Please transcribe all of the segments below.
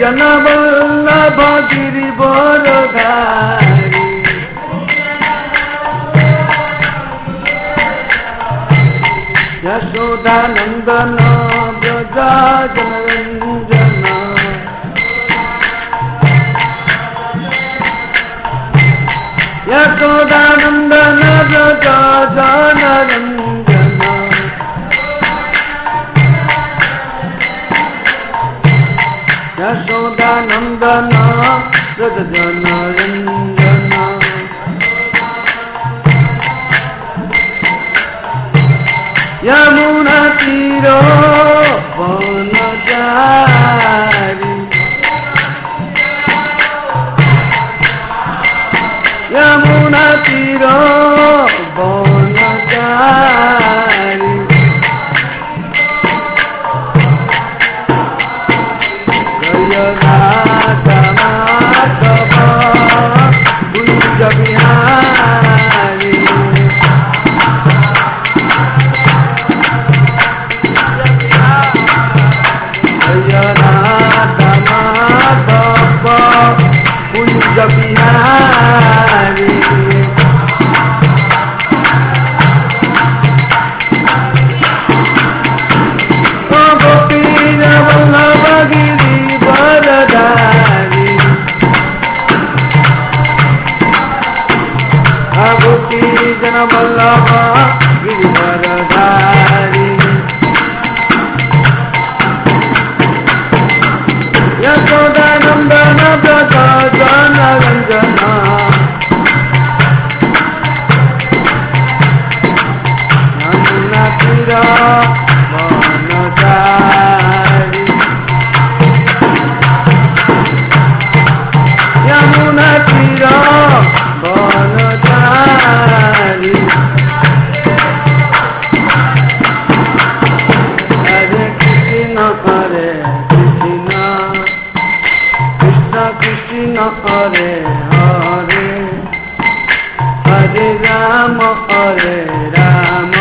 जन वल्लभ गिरिवरधारी यशोदानंदन व्रजा जनरंजन यशोदानंदन व्रजा जनरंजन यशोदानंदन व्रजा जनरंजन यमुना तीरो वनचारी यमुना तीरो वनचारी जय राधा माधव कुंज बिहारी कुंज बिहारी गोपीर वल्लभ गिरिवरधारी गोपीर वल्लभ गिरिवरधारी यशोदानंदन व्रजा जनरंजन यमुना तीर वनचारी यमुना तीर वनचारी हरे कृष्ण हरे कृष्ण हरे हरे हरे राम राम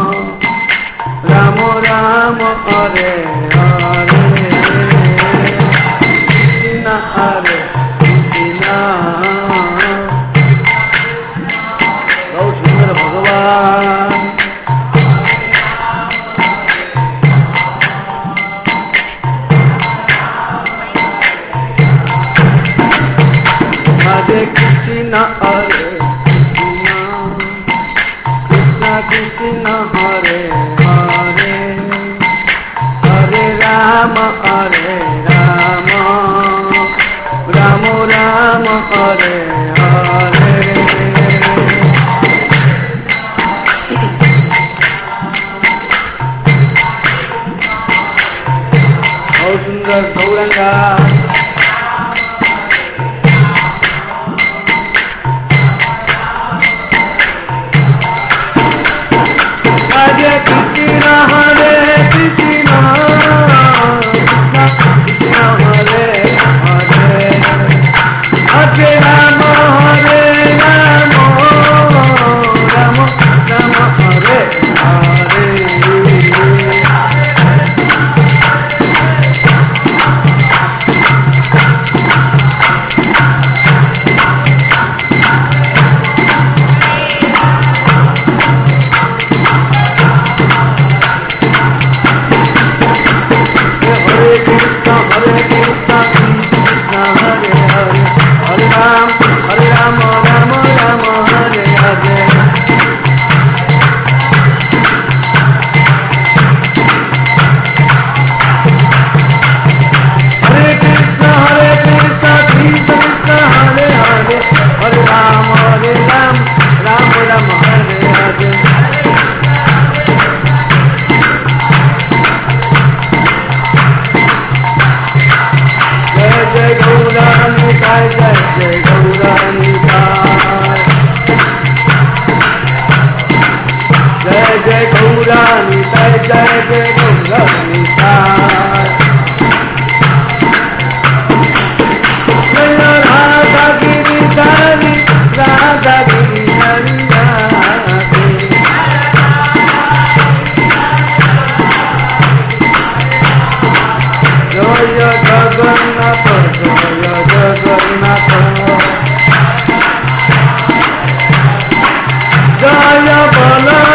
राम हरे हरे कृष्ण हरे कृष्ण बहुत सुंदर भगवान हरे कृष्ण हरे कृष्ण कृष्ण हरे हरे हरे राम राम हरे हरे बहुत सुंदर गौरंगा हरे कृष्ण हरे कृष्ण कृष्ण हरे हरे हरे राम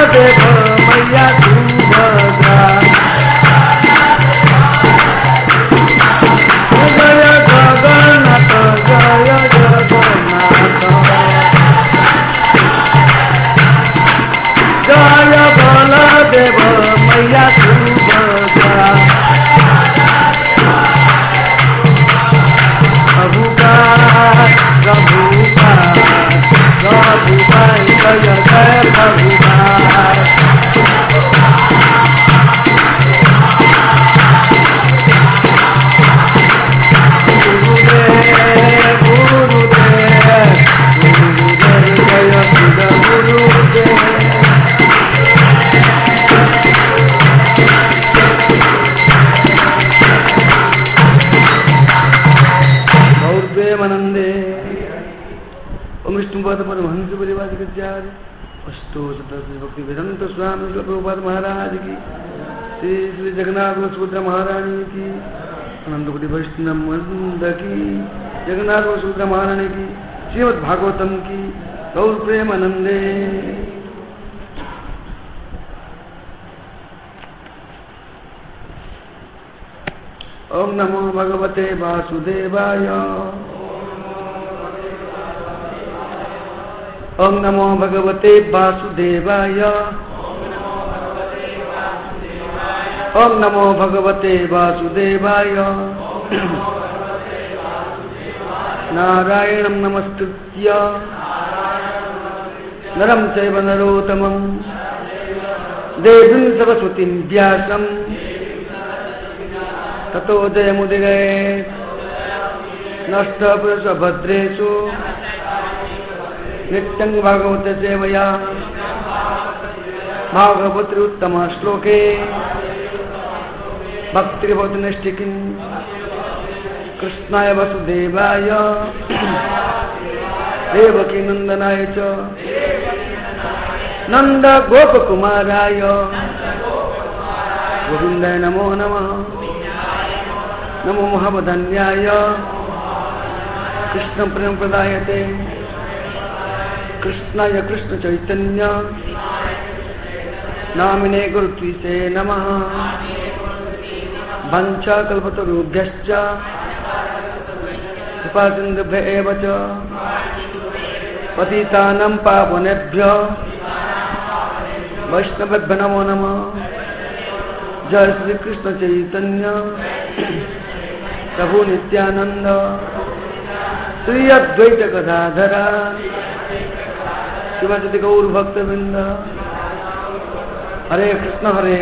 बलदेव मैया सुभद्रा जय जगन्नाथ जय जगन्नाथ जय बलदेव मैया सुभद्रा प्रभुपाल प्रभुपाल जय जय प्रभुपाल परमहंस परिवार अस्तु भक्ति वेदांत स्वामी प्रभुपाद महाराज की श्री श्री जगन्नाथ सुभद्रा महारानी की अनंत कोटि वैष्णव वृंद की जगन्नाथ सुभद्रा महारानी की श्रीमद् भागवतम की गौर प्रेमानंदे। ओम नमो भगवते वासुदेवाय ओम नमो भगवते वासुदेवाय ओम नमो भगवते वासुदेवाय नारायणं नमस्कृत्य नरं चैव नरोत्तमं देवीं सरस्वतीं व्यासं ततो जयमुदीरयेत् नष्टपुरुषभद्रेषु नित्यं भागवत सेवया भागवत्री उत्तम श्लोके भक्तिर्भवति नैष्ठिकीं कृष्णाय वसुदेवाय देवकी नंदनाय च नंद गोपकुमाराय गोविंदाय नमो नमः नमो महावदन्याय कृष्ण प्रेम प्रदायते कृष्णाय कृष्ण चैतन्य नामिने गुरुत्विसे नमः वंचा कल्पतरुभ्यश्च कृपासिन्धुभ्य एव च पतितानां पावनेभ्यो वैष्णवेभ्यो नमो नमः। जय श्री कृष्ण चैतन्य प्रभु नित्यानंद श्री अद्वैत गदाधर शिवाजी गौर भक्तवृंद। हरे कृष्ण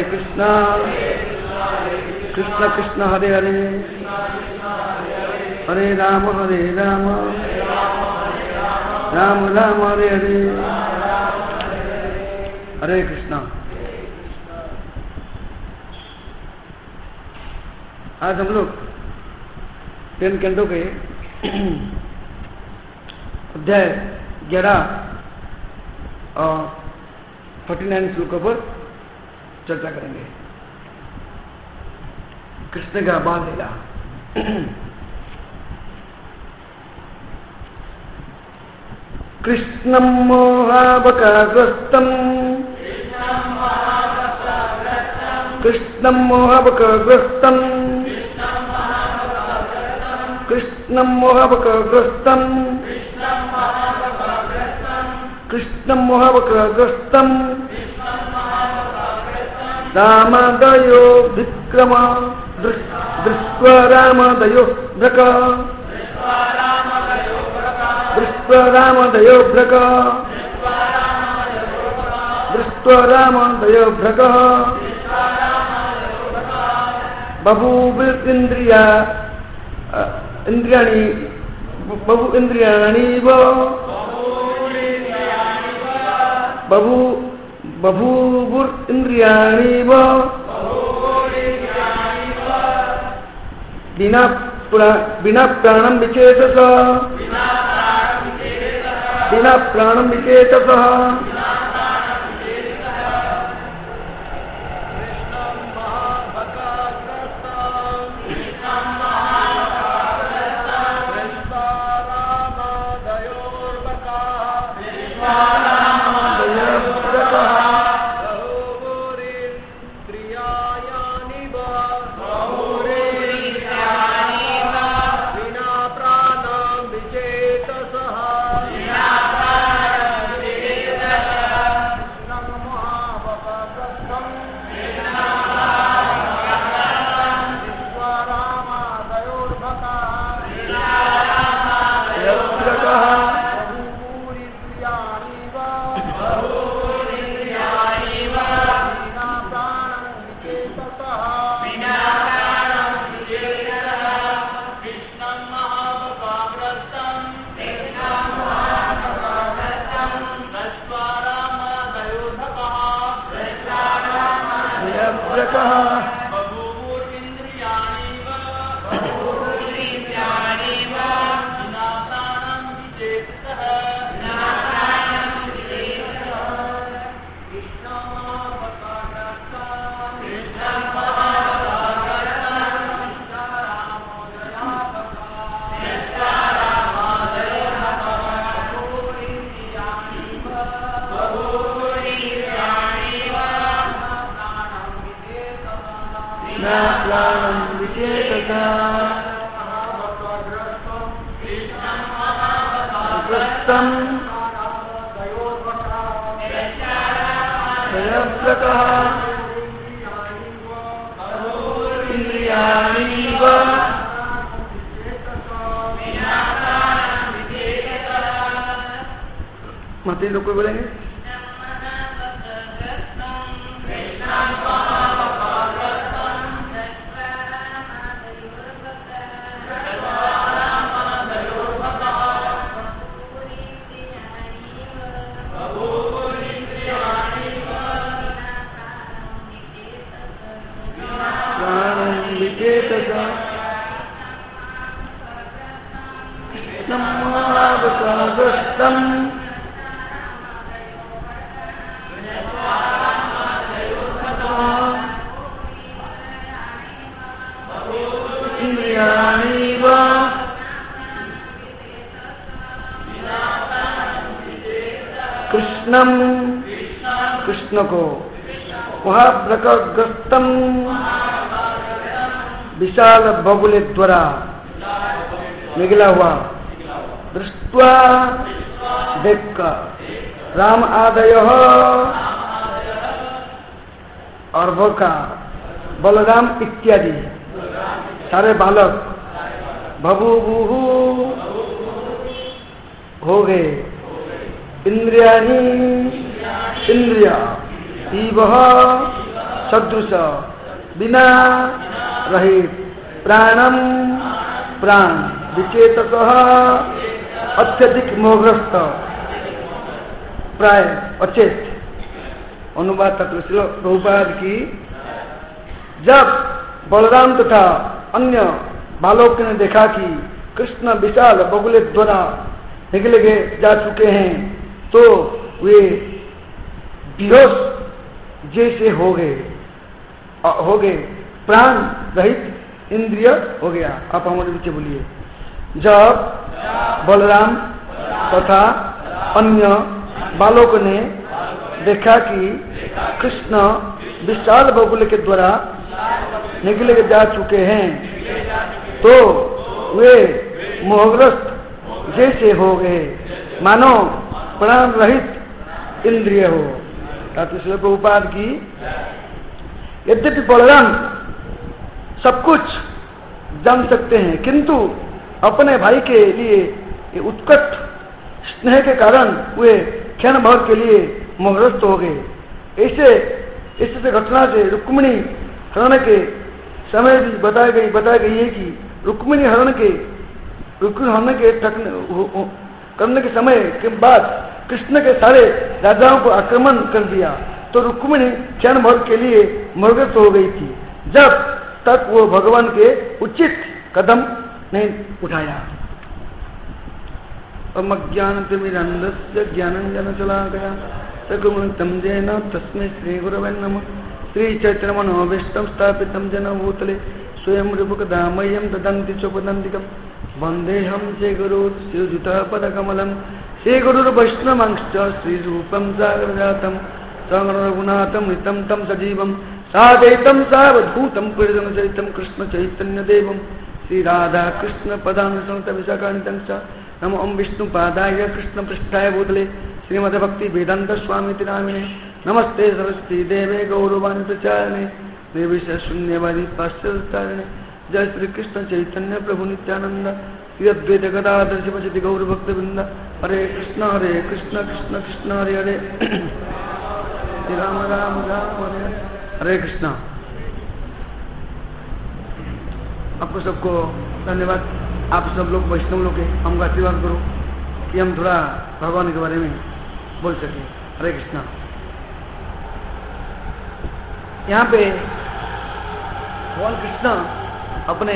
कृष्ण कृष्ण हरे हरे हरे राम राम राम हरे हरे। हरे कृष्ण। आज हम लोग 10 कैंटों के अध्याय 11 और 49 श्लोकों पर चर्चा करेंगे। कृष्ण का बाल लीला। कृष्णं मोहाबकाग्रस्तं कृष्णं मोहाबकाग्रस्तं कृष्णं मोहाबकाग्रस्तं कृष्णं मोहाबकाग्रस्तं रामदयो विक्रम दृष्ट्वा रामदयो भ्रक दृष्ट्वा रामदयो भ्रक दृष्ट्वा रामदयो भ्रक बभूविन्द्रिया इंद्रियाणि बहु इंद्रियाणीव बभूवुरिन्द्रियाणीव विना प्राणं विचेतसः विना प्राणं विचेतसः। व्रकः प्राणं विचेतसा ग्रस्तं भयव्रतः इंद्रियाणीव माता लोग कोई बोलेंगे नमावसाग्रस्तम् इंद्रियाणीव कृष्णम कृष्ण को महाप्रकग्रस्तम विशाल बगुले द्वारा निकला हुआ दृष्ट्वा देखकर राम आदय और भोका बलराम इत्यादि सारे बालक बभूवुहु हो गए इंद्रियाणि इंद्रिया इवह सदृश बिना रहित प्राणम प्राण विचेतसः अत्यधिक मोहग्रस्त प्राय अचेत। अनुवाद तत्व प्रभुपाद की जब बलराम तथा अन्य बालकों ने देखा कि कृष्ण विशाल बगुले द्वारा निकले गए जा चुके हैं तो वे बेहोश जैसे हो गए प्राण रहित इंद्रिय हो गया। आप हमारे पीछे बोलिए जब बलराम तथा अन्य बालकों ने देखा कि कृष्ण विशाल बगुल के द्वारा निकले जा चुके हैं तो वे मोहग्रस्त जैसे हो गए मानो प्राण रहित इंद्रिय हो। इसलिए प्रभुपाद की यद्यपि बलराम सब कुछ जान सकते हैं किंतु अपने भाई के लिए उत्कट स्नेह के कारण वे क्षण भर के लिए मोहग्रस्त हो गए। ऐसे घटना से रुक्मिणी हरण के समय भी बताई गई है कि रुक्मिणी हरण के करने के समय के बाद कृष्ण के सारे राजाओं को आक्रमण कर दिया तो रुक्मिणी क्षण भर के लिए मोहग्रस्त हो गई थी जब तक वो भगवान के उचित कदम नहीं उठाया। अज्ञानतिमिरन्धस्य ज्ञानञ्जनशलाकया चक्षुरुन्मिलितं येन तस्मै श्रीगुरवे नमः। श्रीचैतन्यमनोभीष्टं स्थापितं येन भूतले स्वयं रूपकदा मह्यं ददन्ति स्वपदान्तिकं वन्देऽहं श्रीगुरुं श्रीयुतपदकमलं श्रीगुरुर्वैष्णवांश्च श्रीरूपं सागरजातं सगुणरघुनाथं नितं तं सजीवं साद्वैतं सावधूतं परिजनसहितं कृष्णचैतन्यदेवं श्रीराधा कृष्ण पदानुसंत विशाखान्वितं च नमो ओं विष्णुपादाय कृष्णपृष्ठाय भूतले श्रीमद् भक्ति वेदांत स्वामी नामिने नमस्ते सरस्वती देवे गौरवाणी प्रचारिणे निर्विशेष शून्यवादी पाश्चात्यारिणे जय श्री कृष्ण चैतन्य प्रभु नित्यानंद श्री अद्वैत गदाधर शिवशति गौर भक्तवृंद हरे कृष्ण कृष्ण कृष्ण हरे हरे श्री राम राम राम हरे हरे कृष्ण। आपको सबको धन्यवाद। आप सब लोग वैष्णव लोग हैं, हमको आशीर्वाद करो कि हम थोड़ा भगवान के बारे में बोल सके। हरे कृष्णा। यहाँ पे भगवान कृष्ण अपने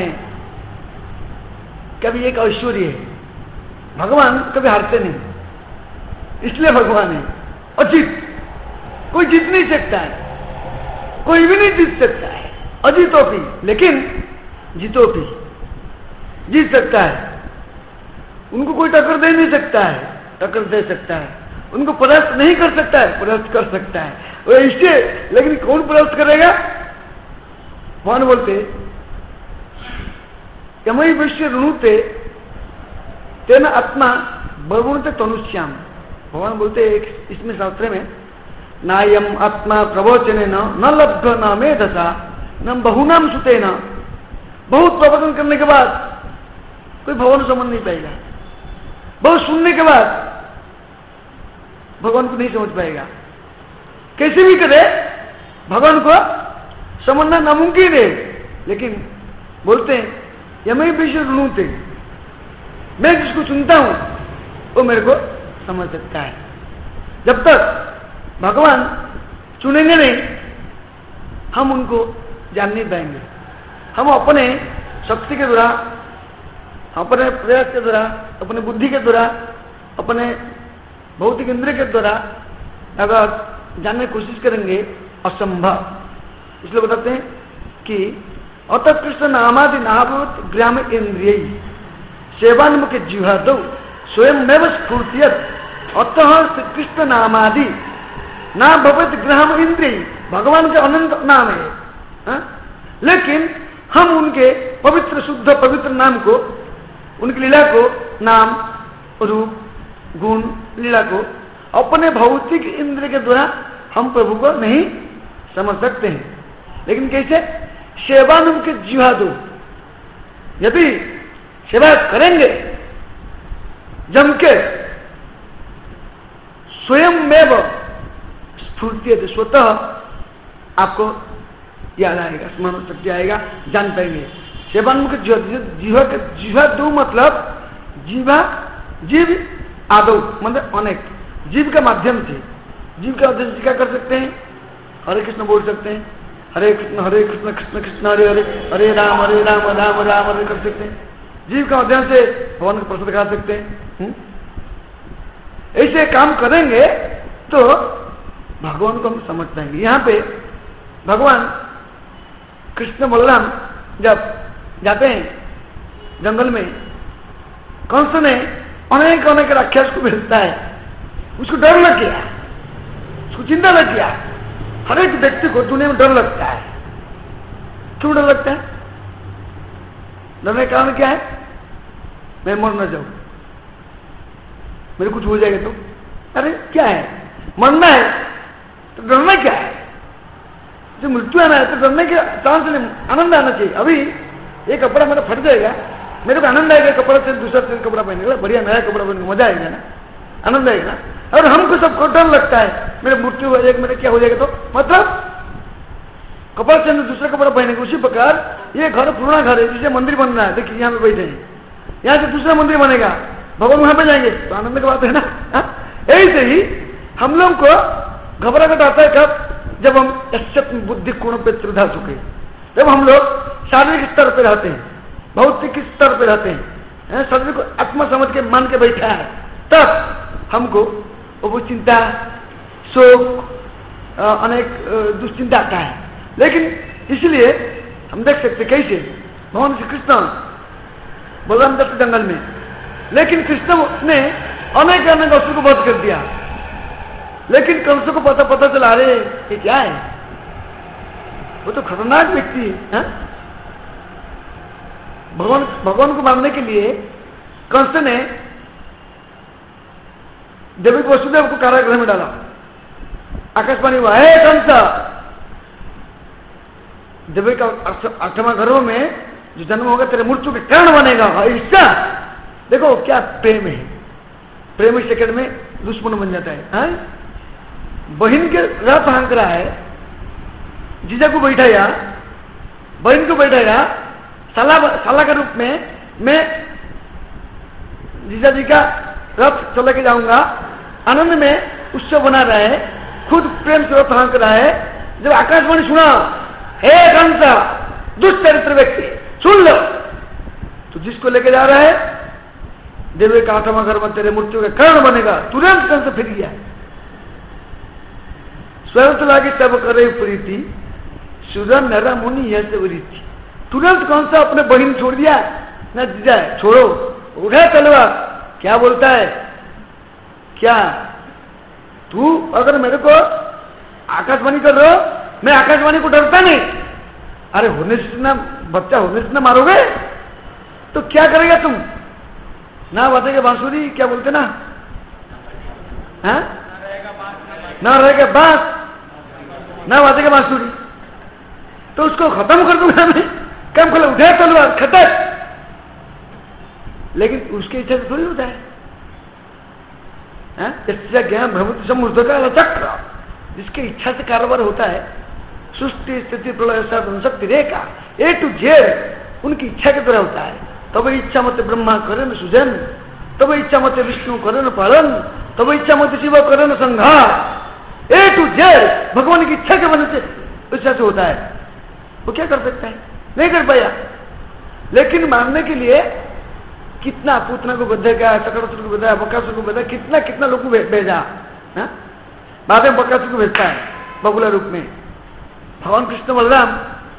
कभी एक ऐश्वर्य है, भगवान कभी हारते नहीं, इसलिए भगवान है अजीत। कोई जीत नहीं सकता है, कोई भी नहीं जीत सकता है, अजीतो भी, लेकिन जीतो भी जीत सकता है। उनको कोई टक्कर दे नहीं सकता है, टक्कर दे सकता है। उनको परास्त नहीं कर सकता है, परास्त कर सकता है। वो इससे, लेकिन कौन परास्त करेगा? भगवान बोलते यमई विश्व ऋणुते तेन आत्मा बलगुणते तनुष्याम। भगवान बोलते इसमें शास्त्र में नायम आत्मा प्रवचने न लब्ध न मेधसा न बहुनाम सुते न। बहुत प्रवचन करने के बाद कोई भगवान समझ नहीं पाएगा, बहुत सुनने के बाद भगवान को नहीं समझ पाएगा। कैसे भी करे भगवान को समझना नामुमकिन है। लेकिन बोलते हैं यमई विश्व ऋणुते, मैं जिसको सुनता हूं वो मेरे को समझ सकता है। जब तक भगवान चुनेंगे नहीं, हम उनको जान नहीं पाएंगे। हम अपने शक्ति के द्वारा, अपने प्रयास के द्वारा, अपने बुद्धि के द्वारा, अपने भौतिक इंद्रिय के द्वारा अगर जानने की कोशिश करेंगे, असंभव। इसलिए बताते हैं कि अतः कृष्ण नामादि नाभूत ग्राम इंद्रिय सेवान्मुख जिह्वा दो स्वयं में स्फूर्तियत अतः श्री कृष्ण नामादि ना भगवत ग्राम इंद्रिय। भगवान के अनंत नाम है, लेकिन हम उनके पवित्र शुद्ध पवित्र नाम को, उनकी लीला को, नाम रूप गुण लीला को अपने भौतिक इंद्रिय के द्वारा हम प्रभु को नहीं समझ सकते हैं। लेकिन कैसे? सेवानुम के जिह्वा दो, यदि सेवा करेंगे जम के स्वयं में स्फूर्ति, स्वतः आपको याद आएगा, स्मरण शक्ति आएगा, जान पाएंगे। सेवान्मुख जिह्वा दो मतलब जीवा, जीव आदो मतलब अनेक, जीव के माध्यम से, जीव के माध्यम से क्या कर सकते हैं? हरे कृष्ण बोल सकते हैं, हरे कृष्ण कृष्ण कृष्ण हरे हरे, हरे राम राम राम हरे कर सकते हैं। जीव के माध्यम से भगवान को प्रसाद दिखा सकते हैं। ऐसे काम करेंगे तो भगवान को हम समझ पाएंगे। यहाँ पे भगवान कृष्ण बलराम जब जाते हैं जंगल में, कंस ने अनेक अनेक राक्षस को भेजता है, उसको डर लग गया, उसको चिंता लग गया। हर एक व्यक्ति को दुनिया में डर लगता है। क्यों डर लगता है? डरने का कारण क्या है? मैं मर न जाऊं, मेरे कुछ हो जाएगा तो। अरे क्या है, मरना है तो डरना क्या है? जो मृत्यु आना है तो डरने के चांस नहीं, आनंद आना चाहिए। अभी ये कपड़ा मेरा फट जाएगा, मेरे को आनंद आएगा कपड़ा से दूसरा कपड़ा पहनेगा, बढ़िया नया कपड़ा पहनेगा, मजा आएगा ना, आनंद आएगा। और हमको सबको डर लगता है, मेरे मृत्यु हो जाएगा, मेरे क्या हो जाएगा तो। मतलब कपड़ा से दूसरा कपड़ा पहनेगा। उसी प्रकार ये घर पुराना घर है, जिसे मंदिर बनना है, देखिए यहाँ पे बैठे हैं, यहाँ से दूसरा मंदिर बनेगा, भगवान वहां पे जाएंगे तो आनंद की बात है ना। ऐसे ही हम लोग को घबराहट आता है कब? जब हम यश्चत बुद्धि कोण पे त्रिधा चुके, जब हम लोग शारीरिक स्तर पे रहते हैं, भौतिक स्तर पे रहते हैं, शरीर को आत्मा समझ के मान के बैठा है, तब हमको वो चिंता, शोक, अनेक दुश्चिंता आता है। लेकिन इसलिए हम देख सकते कैसे भगवान श्री कृष्ण बलराम दत्त जंगल में, लेकिन कृष्ण ने अनेक अनेक असुर को वध कर दिया, लेकिन कंस को पता चला, रहे ये क्या है, वो तो खतरनाक व्यक्ति है। भगवान को मारने के लिए कंस ने देवी वसुदेव को कारागृह में डाला। आकाशवाणी हुआ, हे कंस, देवी का 8वां गर्भ में जो जन्म होगा तेरे मृत्यु के कारण बनेगा। ऐसा देखो क्या प्रेम है, प्रेम इस सेकंड में दुश्मन बन जाता है। बहन के रात हाँक रहा है, जीजा को बैठाया, बहन को बैठाया, साला के रूप में मैं जीजा जी का रथ चला के जाऊंगा, आनंद में उत्सव बना रहा है, खुद प्रेम से रथ हाँक रहा है। जब आकाशवाणी सुना, हे कंस दुष्चरित्र व्यक्ति, सुन लो। तो जिसको लेके जा रहा है, देवे का 8वां गर्भ तेरे मृत्यु का कारण बनेगा, तुरंत कल से फिर गया। स्वयं तो लागे सब करे प्रीति, सुरन नरा मुनि यह से वृत्ति। तुरंत कौन सा अपने बहन छोड़ दिया, न जाए छोड़ो, उठा तलवार। क्या बोलता है, क्या तू अगर मेरे को आकाशवाणी कर रहे हो, मैं आकाशवाणी को डरता नहीं। अरे होने से ना बच्चा होने से ना मारोगे तो क्या करेगा तुम? ना बजेगा बांसुरी, क्या बोलते ना, हाँ? ना रहेगा बांस, ना बजेगा बांसुरी, तो उसको खत्म कर दूंगा मैं। कम खोला, उठा तलवार, खत्म। लेकिन उसकी इच्छा से थोड़ी होता है। इससे ज्ञान भगवती समुद्र का चक्र, जिसकी इच्छा से कारोबार होता है। सृष्टि स्थिति प्रलय शक्ति रेखा ए टू जेड उनकी इच्छा के द्वारा होता है। तब इच्छा मत ब्रह्मा करे न सुजन, तब इच्छा मत विष्णु करे न पालन, तब इच्छा मत शिव करे न संहार। ए टू जेड भगवान की इच्छा के वजह से इच्छा से होता है। वो क्या कर सकता है? नहीं कर पाया। लेकिन मानने के लिए कितना पूतना को बधेगा, चक्रसुर को बधा, बकासुर को बधा, कितना कितना लोग को भेजा। बाद में बकासुर को भेजता है बगुला रूप में। भगवान कृष्ण बलराम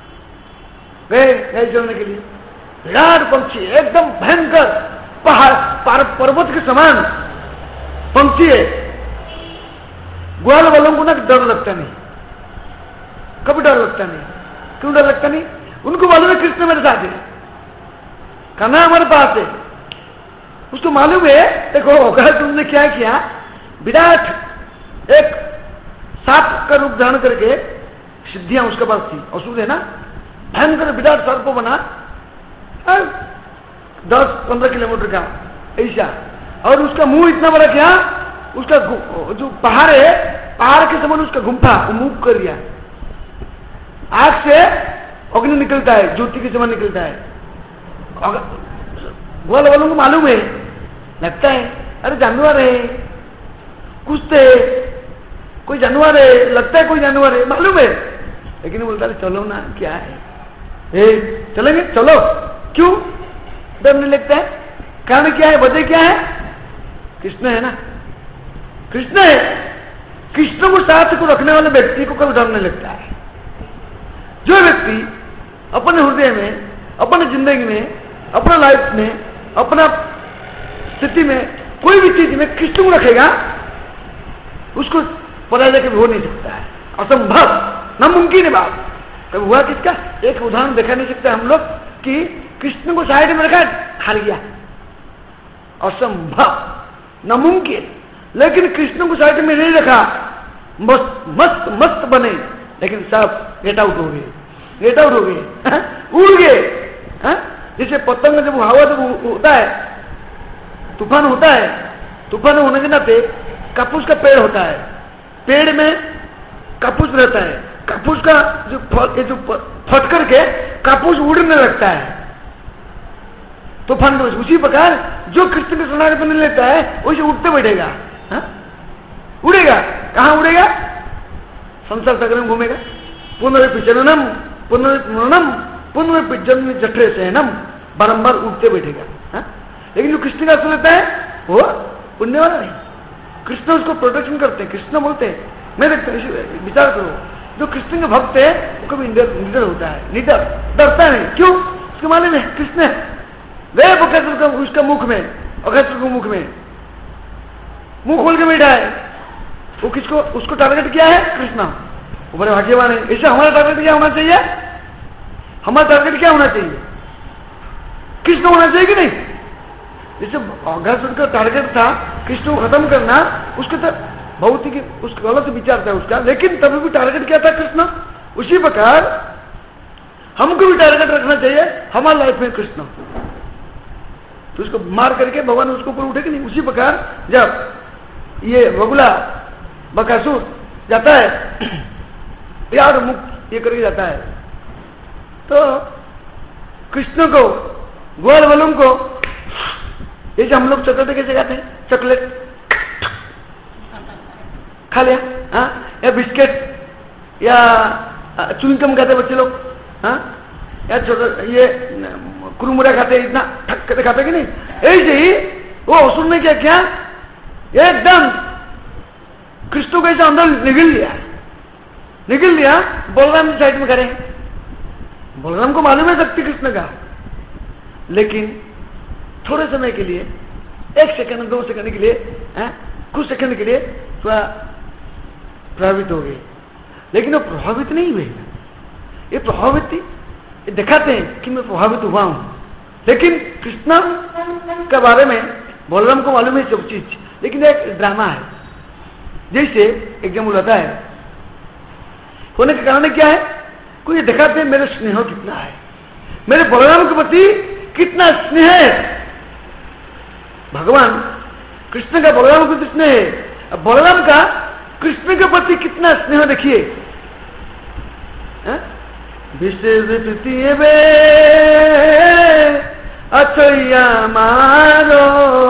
गए चलने के लिए। विराट पंक्षी, एकदम भयंकर पहाड़ पर्वत के समान पंक्षी है। ग्वाल वालों को ना डर लगता नहीं, कभी डर लगता नहीं। क्यों डर लगता नहीं? उनको मालूम है कृष्ण मेरे साथ है, कन्हा हमारे पास है। उसको मालूम है, देखो अगर तुमने क्या किया, विराट एक सांप का रूप धारण करके, सिद्धियां उसके पास थी, असुर है ना, भयंकर विराट सर्प बना 10-15 किलोमीटर का ऐसा, और उसका मुंह इतना बड़ा क्या, उसका जो पहाड़ है, पहाड़ के समान उसका गुम्फा मुंह कर दिया। आग से अग्नि निकलता है, ज्योति के समान निकलता है। ग्वाल वालों को मालूम है, लगता है अरे जानवर है, कुछ तो कोई जानवर है, लगता है कोई जानवर है, मालूम है। लेकिन बोलता है चलो ना, क्या है, चलेंगे, चलो। क्यों डर नहीं लगता है? कारण क्या है, वजह क्या है? कृष्ण है ना, कृष्ण है। कृष्ण को साथ को रखने वाले व्यक्ति को कभी डर नहीं लगता है। जो व्यक्ति अपने हृदय में, अपने जिंदगी में, अपना लाइफ में, अपना स्थिति में, कोई भी चीज में कृष्ण को रखेगा, उसको पराजय कभी हो नहीं सकता है। असंभव, नामुमकिन है बात। कभी हुआ किसका? एक उदाहरण देखा नहीं सकते हम लोग कि कृष्ण को साइड में रखा, हार गया। असंभव, नामुमकिन। लेकिन कृष्ण को साइड में नहीं रखा, मस्त मस्त मस्त बने, लेकिन सब गेट आउट हो गए, गेट आउट हो गए, उड़ गए। जैसे पतंग जब हवा जब होता है, तूफान होता है, तूफान होने के नाते कापूस का पेड़ होता है, पेड़ में कापूस रहता है, कापूस का जो फट करके कापूस उड़ने लगता है तूफान में। उसी प्रकार जो कृष्ण के शरणागत बन लेता है, वैसे उड़ते बैठेगा, उड़ेगा। कहां उड़ेगा? संसार सागर में घूमेगा। पुनरपि जननम पुनर्मरणम पुनरपि जन्म जठरे सहनम, बारंबार उड़ते बैठेगा। लेकिन जो कृष्ण का अर्थ लेता है वो उड़ने वाला नहीं। कृष्ण उसको प्रोटेक्शन करते हैं। कृष्ण बोलते हैं, मैं देखता हूं, विचार करो, जो कृष्ण के भक्त है वो कभी निडर होता है, निडर, डरता नहीं। क्यों? उसके मालूम है कृष्ण है। गए बकासुर उसका मुख में, अघासुर के मुख में मुंह खोल के बैठा है। वो किसको, उसको टारगेट किया है? कृष्ण। वो बड़े भाग्यवान है। ऐसे हमारा टारगेट क्या होना चाहिए? हमारा टारगेट क्या होना चाहिए? कृष्ण होना चाहिए कि नहीं? जैसे अघासुर का टारगेट था कृष्ण को खत्म करना, उसके तो बहुत ही उसका गलत विचार था उसका, लेकिन तभी भी टारगेट क्या था? कृष्ण। उसी प्रकार हमको भी टारगेट रखना चाहिए, हमारे लाइफ में कृष्ण। तो उसको मार करके भगवान उसको ऊपर उठे कि नहीं। उसी प्रकार जब ये बगुला बकासुर जाता है, यार मुख ये करके जाता है, तो कृष्ण को, ग्वाल वालों को, जैसे हम लोग चॉकलेट कैसे खाते हैं, चॉकलेट खा लिया, या बिस्किट या च्युइंगम खाते बच्चे लोग, या छोटा ये कुरमुरा खाते इतना ठक खाते कि नहीं, ऐसे ही वो असुर ने क्या किया, एकदम कृष्ण को ऐसे अंदर निकल लिया। बलराम जी साइड में खड़े। बलराम को मालूम है शक्ति कृष्ण का, लेकिन थोड़े समय के लिए, 1 सेकंड 2 सेकंड के लिए, कुछ सेकंड के लिए थोड़ा प्रभावित हो गए, लेकिन वो प्रभावित नहीं हुए। ये प्रभावित दिखाते हैं कि मैं प्रभावित हुआ हूं, लेकिन कृष्ण के बारे में बलराम को मालूम है सब चीज, लेकिन एक ड्रामा है। जैसे एग्जाम्पल होता है, होने के कारण क्या है, कोई दिखाते हैं मेरा स्नेह कितना है, मेरे बलराम के प्रति कितना स्नेह है। भगवान कृष्ण का बलराम के प्रति स्नेह है, बलराम का कृष्ण के प्रति कितना स्नेह देखिए। विशेष प्रीति बे अचैया मारो,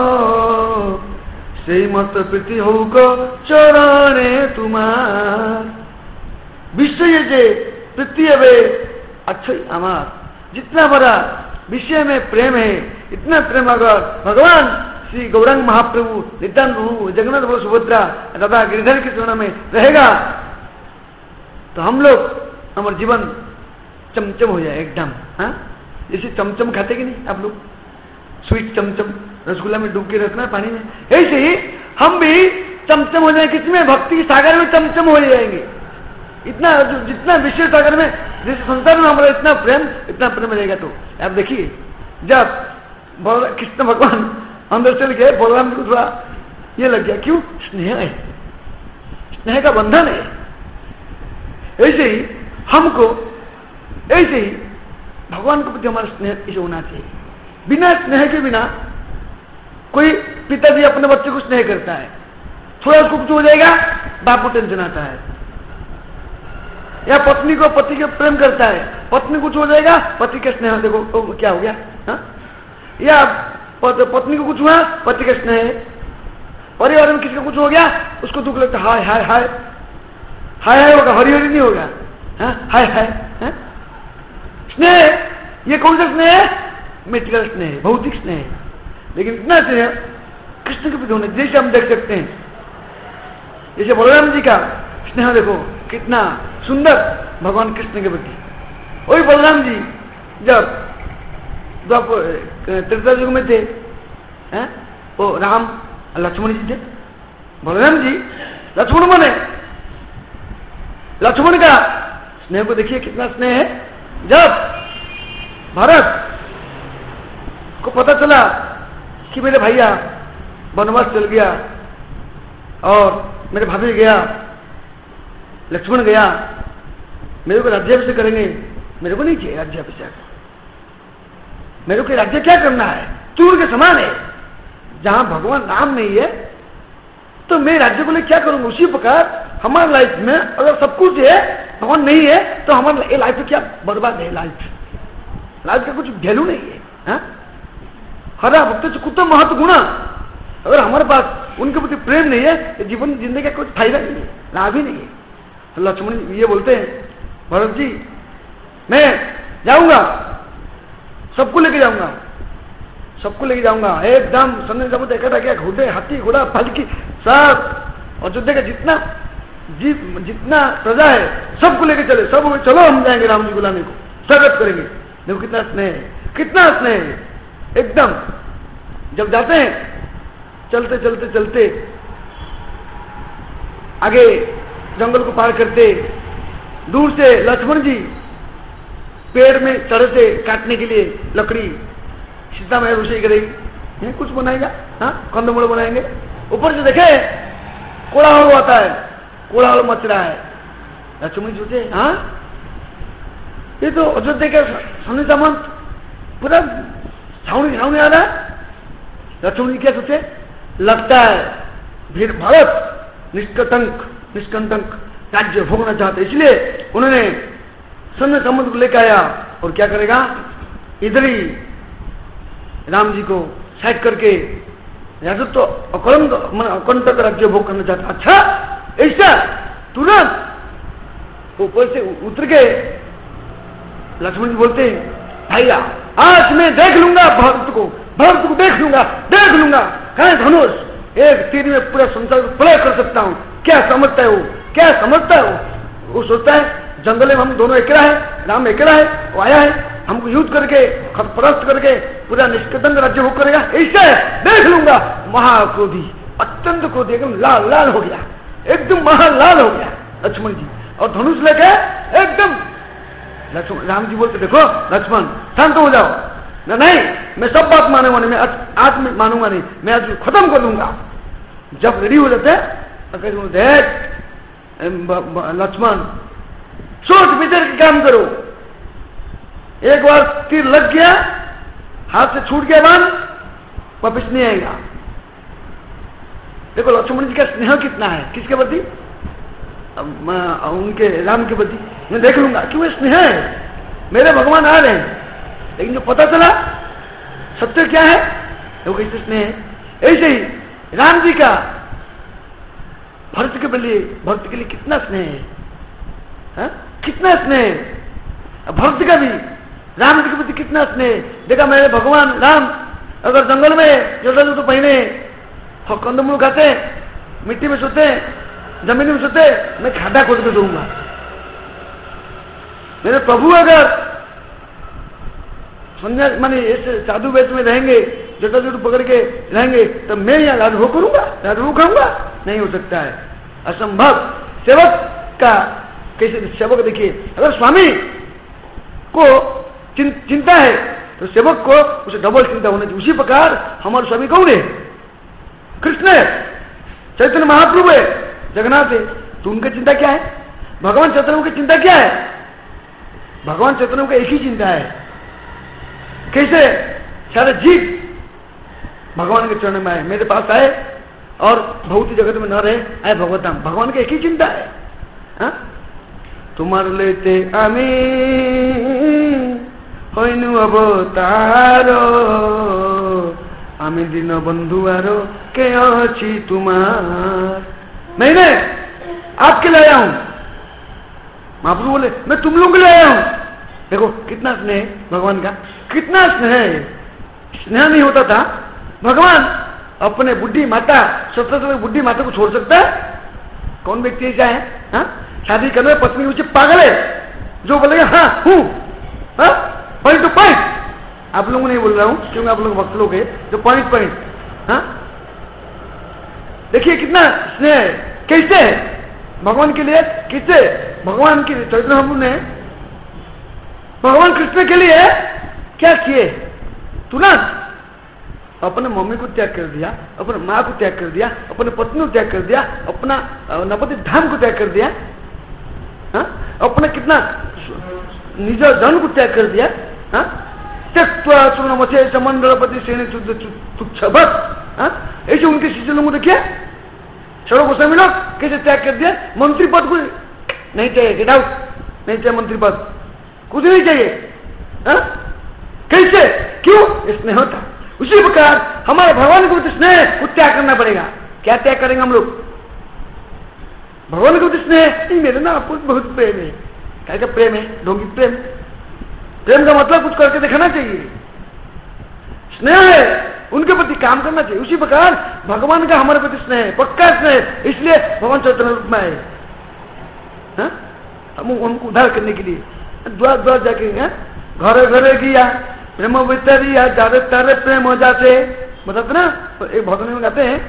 से मत प्रीति होगो चरणे तुम्हार। विषय जे प्रीति बे अक्षय अमार, जितना बड़ा विषय में प्रेम है, इतना प्रेम अगर भगवान श्री गौरांग महाप्रभु नित्यानंद प्रभु जगन्नाथ प्रभु सुभद्रा राधा गिरिधर के चरणों में रहेगा, तो हम लोग, हमारा जीवन चमचम हो जाए एकदम। जैसे चमचम खाते कि नहीं आप लोग, स्वीट चमचम रसगुल्ला में डूब के रखना पानी में, ऐसे ही हम भी चमचम हो जाए। किसमें? भक्ति के सागर में चमचम हो जाएंगे। इतना जितना विश्व सागर में, जैसे संसार में हमारा इतना प्रेम रहेगा। तो आप देखिए, जब कृष्ण भगवान अंदर चल गए, बलराम को थोड़ा ये लग गया, क्यों? स्नेह है, स्नेह का बंधन है। ऐसे ही हमको, ऐसे ही भगवान के प्रति हमारा स्नेह ऐसे होना चाहिए। बिना स्नेह के बिना, कोई पिताजी अपने बच्चे को स्नेह करता है, थोड़ा उसको कुछ हो जाएगा, बाप को टेंशन आता है। या पत्नी को पति के प्रेम करता है, पत्नी कुछ हो जाएगा, पति का स्नेह देखो क्या हो गया। या पत्नी को कुछ हुआ, पति का स्नेह है। परिवार में किसी को कुछ हो गया, उसको दुख लगता है, हाय हाय हाय हाय होगा, हरी हरी नहीं होगा, हाय हाय। स्नेह ये कौन सा स्नेह है? मेटेरियल स्नेह, भौतिक स्नेह। लेकिन इतना स्नेह कृष्ण के प्रति होने, जैसे हम देख सकते हैं, जैसे बलराम जी का स्नेह देखो कितना सुंदर भगवान कृष्ण के प्रति। वही बलराम जी जब त्रेता युग में थे, वो राम लक्ष्मण जी थे, बलराम जी लक्ष्मण बने। लक्ष्मण का स्नेह को देखिए कितना स्नेह है। जब भरत को पता चला कि मेरे भैया वनवास चल गया और मेरे भाभी गया, लक्ष्मण गया, मेरे को राज्याभिषेक करेंगे, मेरे को नहीं चाहिए राज्याभिषेक, मेरे को राज्य क्या करना है, चूर के समान है। जहां भगवान राम नहीं है तो मैं राज्य को लिए क्या करूंगा। उसी प्रकार हमारे लाइफ में अगर सब कुछ है, भगवान नहीं है, तो हमारे लाइफ क्या बर्बाद है। लाइफ का कुछ वैल्यू नहीं है। हरा भक्त कुत्ता महत्व गुणा, अगर हमारे पास उनके प्रति प्रेम नहीं है तो जीवन जिंदगी का कुछ फायदा नहीं है, लाभ ही नहीं है। तो लक्ष्मण ये बोलते हैं, भरत जी मैं जाऊंगा, सबको लेके जाऊंगा, सबको लेके जाऊंगा एकदम। सन्ने जब देखा था क्या, घोड़े हाथी घोड़ा पालकी सब अयोध्या का जितना प्रजा है सबको लेके चले, सब चलो हम जाएंगे राम जी को लाने को, स्वागत करेंगे। देखो कितना स्नेह है, कितना स्नेह है एकदम। जब जाते हैं, चलते चलते चलते आगे जंगल को पार करते, दूर से लक्ष्मण जी पेड़ में चढ़े थे काटने के लिए लकड़ी, सीता मैं रसोई करेगी, कुछ बनाएगा, कंदमूल बनाएंगे। ऊपर से देखे कोलाहल आता है, कोलाहल मच रहा है। लक्ष्मण जी सोचे, ये तो अयोध्या का सोने सामंत पूरा छावनी छावनी आ रहा है। लक्ष्मण जी क्या सोचे, लगता है फिर भारत निष्कंटक राज्य भोगना चाहते, इसलिए उन्होंने सन्ने सामंत को लेकर आया। और क्या करेगा, इधर ही राम जी को साइड करके राजत्व अकंटक राज्य भोग करना चाहता। अच्छा ऐसा, तुरंत ऊपर से उतर के लक्ष्मण जी बोलते हैं, भैया आज मैं देख लूंगा भक्त को देख लूंगा कहीं धनुष एक तीर में पूरा संसार को प्रलय कर सकता हूं। क्या समझता है वो सोचता है जंगल में हम दोनों अकेला है, राम अकेला है, वो आया है हमको युद्ध करके परास्त करके पूरा निष्कदंड राज्य भोग करेगा, ऐसा है देख लूंगा। महाक्रोधी, अत्यंत क्रोधी, एकदम लाल लाल हो गया, एकदम महालाल हो गया लक्ष्मण जी, और धनुष लेके एकदम लक्ष्मण राम जी बोलते देखो लक्ष्मण शांत हो जाओ, नहीं मैं सब बात मानूंगा नहीं, मैं आज मानूंगा नहीं, मैं आज खत्म कर दूंगा। जब रेडी हो जाते देख लक्ष्मण सोच विचार के काम करो, एक बार तीर लग गया हाथ से छूट गया बाण वापिस नहीं आएगा। देखो लक्ष्मण जी का स्नेह कितना है किसके प्रति, उनके राम के प्रति। मैं देख लूंगा क्यों स्नेह है, मेरे भगवान आ रहे हैं, लेकिन जो पता चला सत्य क्या है वो कैसे स्नेह है। ऐसे ही राम जी का भक्त के लिए कितना स्नेह है, कितना स्नेह। भक्त का भी राम जी के प्रति कितना स्नेह। देखा मेरे भगवान राम अगर जंगल में जो तो पहने कंदमूल खाते, मिट्टी में सोते, जमीन में सोते, मैं खादा खोद के दूंगा। मेरे प्रभु अगर संन्यास माने ऐसे साधु वेश में रहेंगे, जटा पकड़ के रहेंगे, तो मैं यहाँ राजभोग करूंगा, राजभोग खाऊंगा, नहीं हो सकता है, असंभव। सेवक का कैसे, सेवक देखिए अगर स्वामी को चिंता है तो सेवक को उसे डबल चिंता होनी चाहिए। उसी प्रकार हमारे स्वामी कौन है, कृष्ण है, चैतन्य महाप्रभु है, जगन्नाथ है, तो उनकी चिंता क्या है। भगवान चैतन्य की चिंता क्या है, भगवान चैतन्य का एक ही चिंता है, कैसे सारे जीव भगवान के चरण में आए, मेरे पास आए और भौतिक जगत में न रहे, आए भगवताम, भगवान की एक ही चिंता है। तुम्हार लेते आमी हईनु अवतार आमी दिन बंधु आरो के अच्छी तुम्हार, मैंने आपके लिए आया हूं। महाप्रभु बोले मैं तुम लोग के लिए आया हूं। देखो कितना स्नेह भगवान का, कितना स्नेह है। स्नेह नहीं होता था भगवान अपने बुढ़ी माता 17 साल की बुढ़ी माता को छोड़ सकता है, कौन व्यक्ति ऐसा है। शादी करने पत्नी ऊंचे पागल है जो बोलेगा हाँ हूं, पॉइंट टू पॉइंट। आप लोगों नहीं बोल रहा हूं क्योंकि आप लोग वक्त लोग है जो पॉइंट देखिए कितना स्नेह है, कैसे है भगवान के लिए, किससे भगवान की चरित्र हमने भगवान कृष्ण के लिए क्या किए, तुरंत अपने मम्मी को त्याग कर दिया, अपने माँ को त्याग कर दिया, अपने पत्नी को त्याग कर दिया, अपना नवपति धाम को त्याग कर दिया, अपने कितना निज धन को त्याग कर दिया। त्यक्त्वा सुनमसे समंडलपति श्रेणी तुच्छ भक्त, ऐसे उनके शिष्य लोगों को देखिए चलो गोस्वामी लोग कैसे त्याग कर दिया। मंत्री पद को नहीं चाहिए, गेट आउट, नहीं चाहिए मंत्री पद, कुछ नहीं चाहिए। कैसे, क्यों, स्नेह था। उसी प्रकार हमारे भगवान को स्नेह को त्याग करना पड़ेगा। क्या त्याग करेंगे हम लोग, भगवान को स्नेह, मेरे ना आपको बहुत प्रेम है, क्या क्या प्रेम है, ढोंगी प्रेम। प्रेम का मतलब कुछ करके दिखाना चाहिए, स्नेह है उनके प्रति काम करना चाहिए। उसी प्रकार भगवान का हमारे प्रति स्नेह है, पक्का स्नेह, इसलिए भगवान चैतन्य रूप में आए हम उनको उद्धार करने के लिए। द्वार द्वार जाके घरे घरे गया प्रेम वितरिया जारे तारे प्रेम हो जाते, बताते ना, एक भगवान में गाते हैं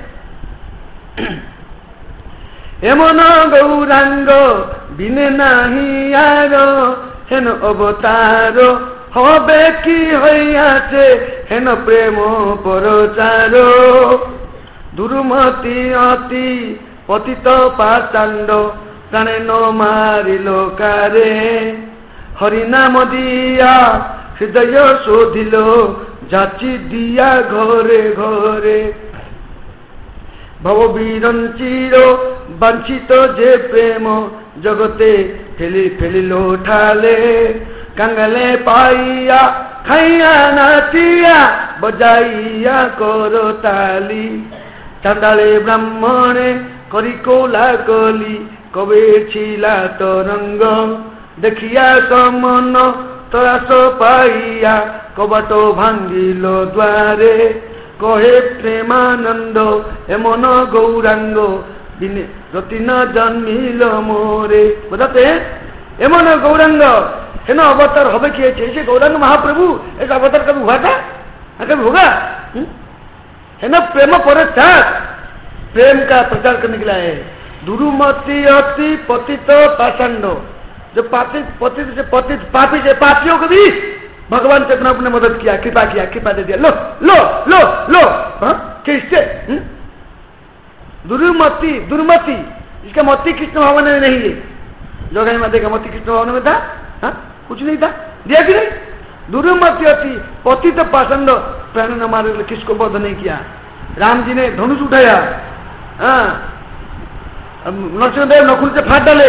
एमन गौरांग बिने नहीं आरो हेन अवतार हबे की हइयाছে हेन प्रेम परचार दुर्मति अति पतित पाचांड प्राणे न मारिल कारे हरिनाम दिया हृदय शोधिल जाची दिया घरे घरे भव बीरंचिर वंचित जे प्रेम जगते फेली फेलिलो ठाले कांगले पाइया खाइया नाचिया बजाइया करो ताली चांडाले ब्राह्मणे करी कोला कली कबे छिला तरंग देखिया कमन त्रास पाइया कबाट भांगिल द्वारे कहे प्रेमानंद एमन गौरांग दिने रति न जन्मिल मोरे बताते एमन गौरांग है ना अवतार हो किए गौरांग महाप्रभु ऐसा अवतार कभी हुआ था कभी होगा है ना प्रेम पर प्रेम का प्रचार करने के लिए है दुरुमति अति पतित पाषांड जो पतित से पतित पापी से पापियों को भी भगवान चेतना ने मदद किया कृपा दे दिया लो लो लो लो किससे दुर्मति इसका मति कृष्ण भावना में नहीं है जोगाई माता का मति कृष्ण भावना में था कुछ नहीं था दिया कि नहीं दुर्मति अति पतित पाषांड प्राण ने हमारे किसको बध नहीं किया राम जी ने धनुष उठाया नरसिंहदेव नकुल से फाड़ डाले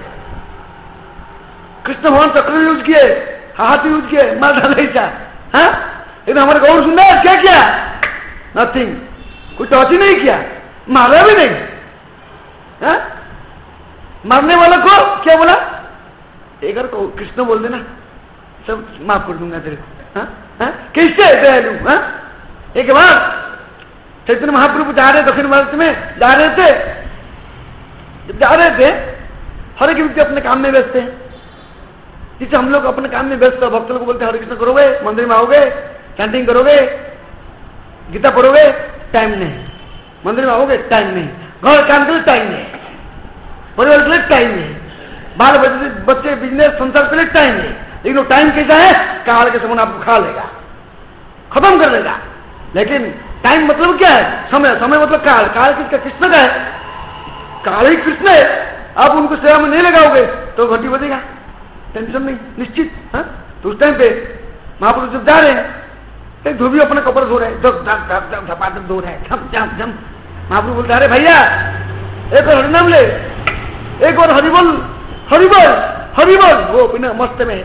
कृष्ण भगवान चक्र यूज किए हाथ यूज किए मार डाले लेकिन हमारे गौर सुंदर क्या किया नथिंग कुछ टच ही नहीं किया मारा भी नहीं मारने वाला को क्या बोला एक बार कृष्ण बोल देना सब माफ कर दूंगा तेरे को किससे दयालु एक बार चैतन्य महाप्रभु जा रहे दक्षिण भारत में जा रहे थे जब जा रहे थे हर एक व्यक्ति अपने काम में व्यस्त है जिससे हम लोग अपने काम में व्यस्त है भक्तों को बोलते हरे कृष्ण करोगे मंदिर में आओगे चैंटिंग करोगे गीता पढ़ोगे टाइम नहीं मंदिर में आओगे टाइम नहीं घर काम के लिए टाइम नहीं परिवार के लिए टाइम नहीं बाल बच्चे बिजनेस संसार के लिए टाइम नहीं लेकिन वो टाइम कैसा है काल के समय आपको खा लेगा खत्म कर लेगा लेकिन टाइम मतलब क्या है समय मतलब काल किसका कृष्ण का है काल ही कृष्ण है आप उनको सेवा में नहीं लगाओगे तो घंटी बजेगा टेंशन नहीं निश्चित तो उस टाइम पे महापुरुष जब जा रहे हैं एक धोबी अपना कपड़ा धो रहे हैं धपाधप धो रहे हैं झम महापुरुष बोलते अरे भैया एक और हरिनाम ले एक और हरिबोल वो बिना मस्त में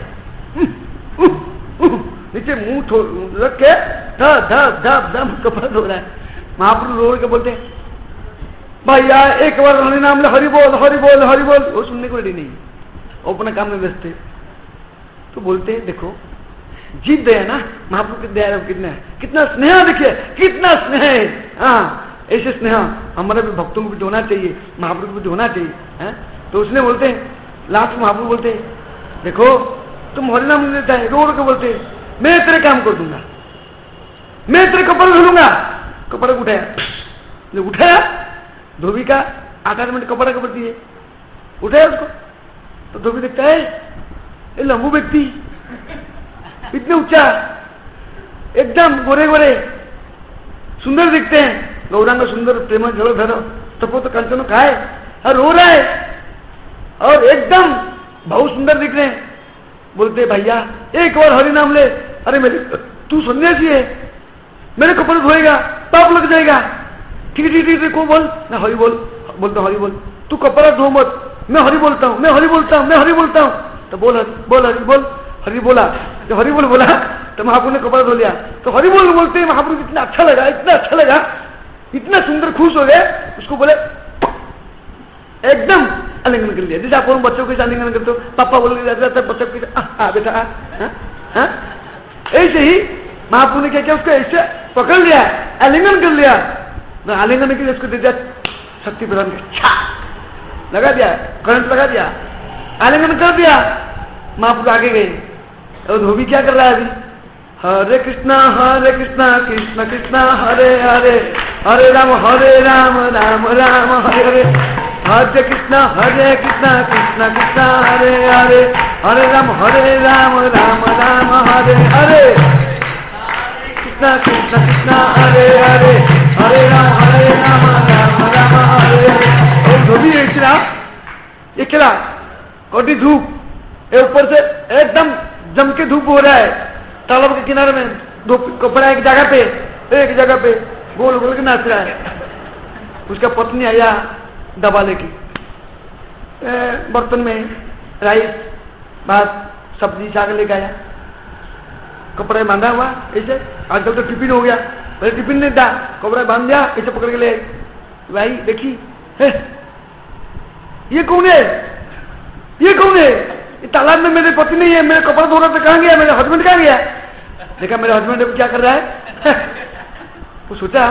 नीचे मुंह रख के धम कपड़ा धो रहा है महापुरुष रो के बोलते भैया एक बार हरिनाम ले हरिबोल वो सुनने को रेडी नहीं वो अपने काम में व्यस्त है तो बोलते हैं देखो जीत दया ना महाप्रभु की दया कितना स्नेह देखिए कितना स्नेह है ऐसे स्नेह हमारे भी भक्तों को भी होना चाहिए महाप्रभु को भी होना चाहिए तो उसने बोलते हैं लास्ट महाप्रभु बोलते देखो तुम हरिनाम नहीं देता है रो के बोलते मैं तेरे काम कर दूंगा मैं तेरे कपड़े धुलूंगा कपड़े उठाया धोबी का 8 मिनट कपड़ा कपड़ दिए उठाया उसको तो धोबी देखता है ये लंबू व्यक्ति इतने ऊंचा एकदम गोरे गोरे सुंदर दिखते हैं गौरांग सुंदर प्रेम जल धरो तपो तो कंचन खाए और रो रहा है और एकदम बहुत सुंदर दिख रहे हैं बोलते भैया एक बार हरि नाम ले अरे मेरे तू सन्यासी है मेरे कपड़े धोएगा पाप लग जाएगा ठीक को बोल मैं हरि बोलता हरि बोल तू कपड़ा धो मत मैं हरि बोलता हूँ तो बोल हरि बोला जब हरि बोला तो महाप्रभु ने कपड़ा धो लिया तो हरि बोलते महाप्रभु इतना अच्छा लगा इतना सुंदर खुश हो गए उसको बोले एकदम आलिंगन कर लिया जैसे आप बच्चों के आलिंगन करते हो पापा बोल जाते बच्चों के बेटा ऐसे ही महाप्रभु ने क्या किया उसको ऐसे पकड़ लिया आलिंगन कर लिया आलिंगन के लिए उसको दे दिया शक्ति प्रदान लगा दिया करंट लगा दिया आलिंगन कर दिया महाप्रभु आगे गए और धोबी क्या कर रहा है अभी हरे कृष्णा कृष्ण कृष्णा हरे हरे हरे राम राम राम हरे हरे हरे कृष्णा कृष्ण कृष्ण हरे हरे हरे राम राम राम हरे हरे कृष्ण कृष्ण हरे हरे हरे राम राम राम हरे हरे और धोबी ये क्या कोटी धूप ये ऊपर से एकदम जम के धूप हो रहा है तालाब के किनारे में धूप कपड़ा एक जगह पे गोल गोल के नाच रहा है उसका पत्नी आया दबा लेके बर्तन में राइस भात सब्जी साग लेके आया कपड़े बांधा हुआ ऐसे आजकल तो टिफिन हो गया पहले टिफिन नहीं था कपड़ा बांध दिया ऐसे पकड़ के ले भाई देखी ये कौन है तालाब में मेरे पति नहीं है, मेरे कपड़ा धो रहा था, कहाँ गया मेरा हस्बैंड, कहाँ गया? देखा मेरा हस्बैंड क्या कर रहा है। वो सोचा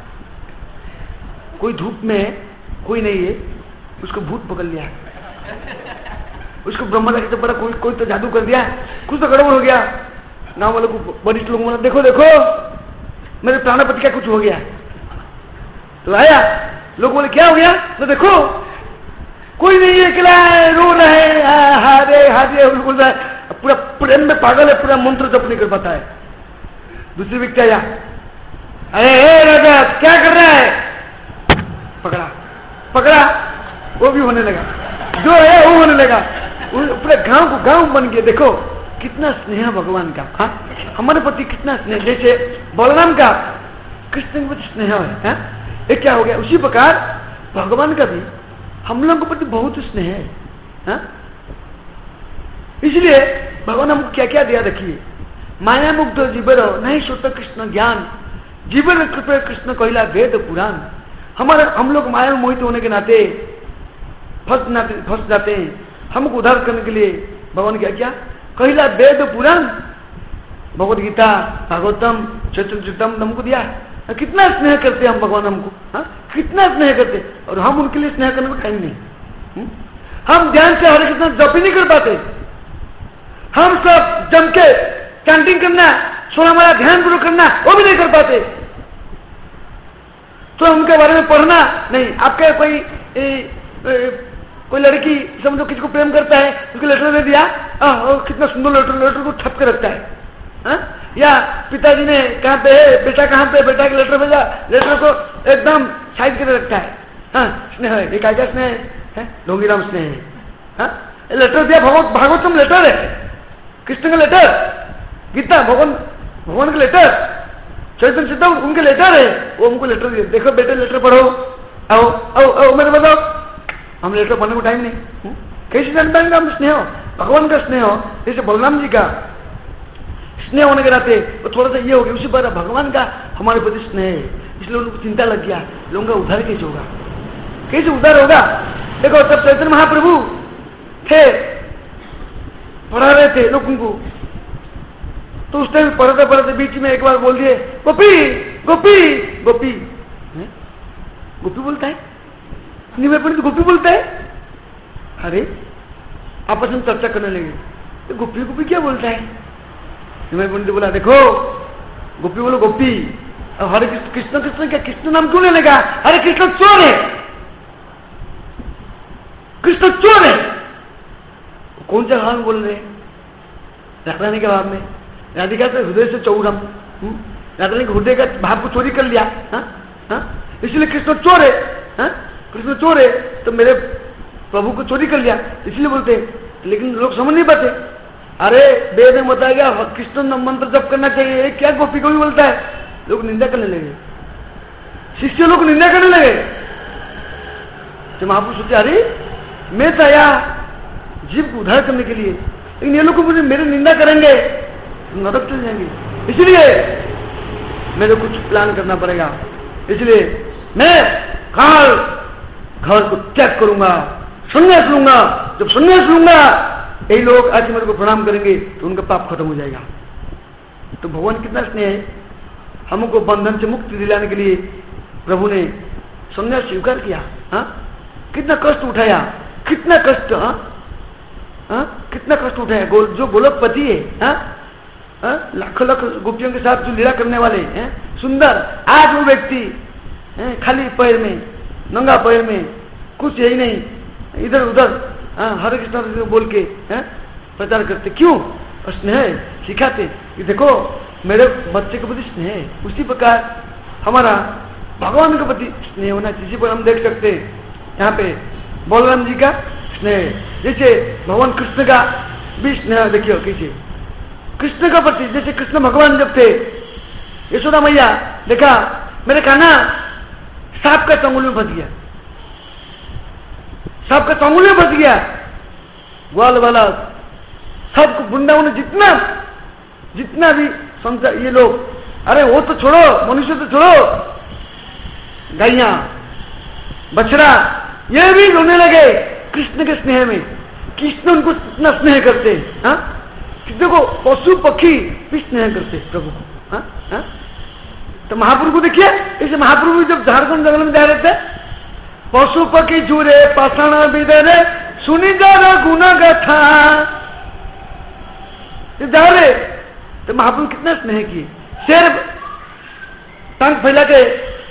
कोई धूप में कोई नहीं है, उसको भूत पकड़ लिया, उसको ब्रह्मा लगे तो बड़ा कोई तो जादू कर दिया, कुछ तो गड़बड़ हो गया। गाँव वालों को वरिष्ठ लोगों ने देखो देखो मेरे प्राणपति का कुछ हो गया। तो आया, लोग बोले क्या हो गया? तो देखो कोई नहीं है, अकेला है, रो रहा है, हारे हारे बोल रहा है, पूरा प्रेम में पागल है, पूरा मंत्र जप नहीं कर पाता है। दूसरी व्यक्ति आया, अरे राजा क्या कर रहा है? पकड़ा पकड़ा, वो भी होने लगा, जो है वो होने लगा, पूरे गांव को गांव बन गया। देखो कितना स्नेह भगवान का, हाँ हमारे प्रति कितना स्नेह, जैसे बलराम का कृष्ण के प्रति स्नेह है, ये क्या हो गया? उसी प्रकार भगवान का भी हम लोगों के प्रति बहुत स्नेह है, हाँ? इसलिए भगवान हमको क्या क्या दिया देखिए, माया मुग्ध जीवर नहीं सोता कृष्ण ज्ञान, जीवन कृपया कृष्ण कहला वेद पुराण। हम लोग माया में मोहित होने के नाते फंस जाते हैं, हमको उद्धार करने के लिए भगवान क्या क्या कहला वेद पुराण, भगवद गीता भागवतम चतुर्चतम हमको दिया। कितना स्नेह करते हैं हम भगवान हमको, हाँ? कितना स्नेह करते, और हम उनके लिए स्नेह करने में टाइम नहीं। हम ध्यान से हरे कृष्ण जप ही नहीं कर पाते, हम सब जम के चैंटिंग करना, सोना हमारा ध्यान पूर्वक करना, वो भी नहीं कर पाते। तो उनके बारे में पढ़ना नहीं। आपके कोई लड़की समझो किसी को प्रेम करता है, उसको लेटर दे दिया, कितना सुंदर लेटर को छप के रखता है, हाँ? या पिताजी ने कहाँ पे है बेटा, कहाँ पे बेटा के लेटर भेजा, लेटर को एकदम साइड करके रखता है, हाँ स्नेह है, एक आज्ञा स्नेह है, ढोंगीराम स्नेह है, हाँ? लेटर दिया, भागवतम लेटर है, कृष्ण का लेटर, गीता भगवान का लेटर, चैतन्य चेतन उनके लेटर है, वो उनको लेटर दिए, देखो बेटे लेटर पढ़ो, आओ आओ आओ मेरे बताओ, हम लेटर पढ़ने को टाइम नहीं। कैसे जान पाएंगे हम स्नेह हो, भगवान का स्नेह हो, जैसे बलराम जी का स्नेह होने के नाते तो थोड़ा सा ये हो गया, उसी पर भगवान का हमारे प्रति स्नेह है, इसलिए उनको चिंता लग गया, लोगों का उद्धार कैसे होगा, कैसे उद्धार होगा। देखो तब चैतन्य महाप्रभु थे, पढ़ा रहे थे लोगों को, तो उस टाइम पढ़ते पढ़ते बीच में एक बार बोल दिए गोपी गोपी गोपी, गोपी बोलता है, निमय पंडित गोपी बोलता है। अरे आपस में चर्चा करने लगे, तो गोपी गोपी क्या बोलता है? निमय पंडित बोला देखो गोपी बोलो गोपी, और हरे कृष्ण कृष्ण क्या कृष्ण नाम क्यों लेने लगा? अरे कृष्ण चोर है, कृष्ण चोर है। कौन सा भाव में बोल रहे हैं? राधारानी के भाव में, राधिका से हृदय से चौरम, राधारानी के हृदय का भाव को चोरी कर लिया, इसलिए कृष्ण चोर है, कृष्ण चोर है तो मेरे प्रभु को चोरी कर लिया, इसलिए बोलते हैं। लेकिन लोग समझ नहीं पाते, अरे वेद में बताया गया कृष्ण मंत्र जप करना चाहिए, क्या गोपी को भी बोलता है? लोग निंदा करने लगे, शिष्य लोग निंदा करने लगे। तो महापुरुष सोचे अरे मैं तो आया जीव को उद्धार करने के लिए, लेकिन ये लोग मुझे मेरी निंदा करेंगे तो नरक चल जाएंगे, इसलिए मेरे कुछ प्लान करना पड़ेगा। इसलिए मैं काल घर को त्याग करूंगा, संन्यास लूंगा। जब संन्यास लूंगा यही लोग आज मेरे को प्रणाम करेंगे तो उनका पाप खत्म हो जाएगा। तो भगवान कितना स्नेह है, हमको बंधन से मुक्ति दिलाने के लिए प्रभु ने संन्यास स्वीकार किया। कितना कष्ट उठाया, कितना कष्ट, कितना कष्ट उठाया। जो गोलोकपति है, लाखों लाख गोपियों के साथ जो लीला करने वाले हैं, सुंदर, आज वो व्यक्ति खाली पैर में, नंगा पैर में, कुछ यही नहीं, इधर उधर हरे कृष्ण बोल के प्रचार करते। क्यों? स्नेह सिखाते कि देखो मेरे बच्चे के प्रति स्नेह है, उसी प्रकार हमारा भगवान के प्रति स्नेह होना चाहिए। पर हम देख सकते हैं यहाँ पे बलराम जी का स्नेह, जैसे भगवान कृष्ण का भी स्नेह देखियो कीजिए कृष्ण का प्रति। जैसे कृष्ण भगवान जब थे, यशोदा मैया देखा मेरे कान्हा सांप का चंगुल में फंस गया, सांप का चंगुल में फंस गया, ग्वाल वाला सबको वृंदावन जितना भी संसार ये लोग, अरे वो तो छोड़ो, मनुष्य तो छोड़ो, गाइयां बछड़ा ये भी रोने लगे कृष्ण के स्नेह में। कृष्ण उनको इतना स्नेह करते हैं। हाँ, देखो पशु पक्षी भी स्नेह करते प्रभु को। हाँ हाँ, तो महाप्रभु को देखिए, इसे महाप्रभु जब झारखंड जंगल में जा रहे थे, पशु पक्षी जुरे पाषाण विदरे सुनी जा गुण गाथा जा रहे, तो महाप्रभु कितना स्नेह किए। शेर टांग फैला के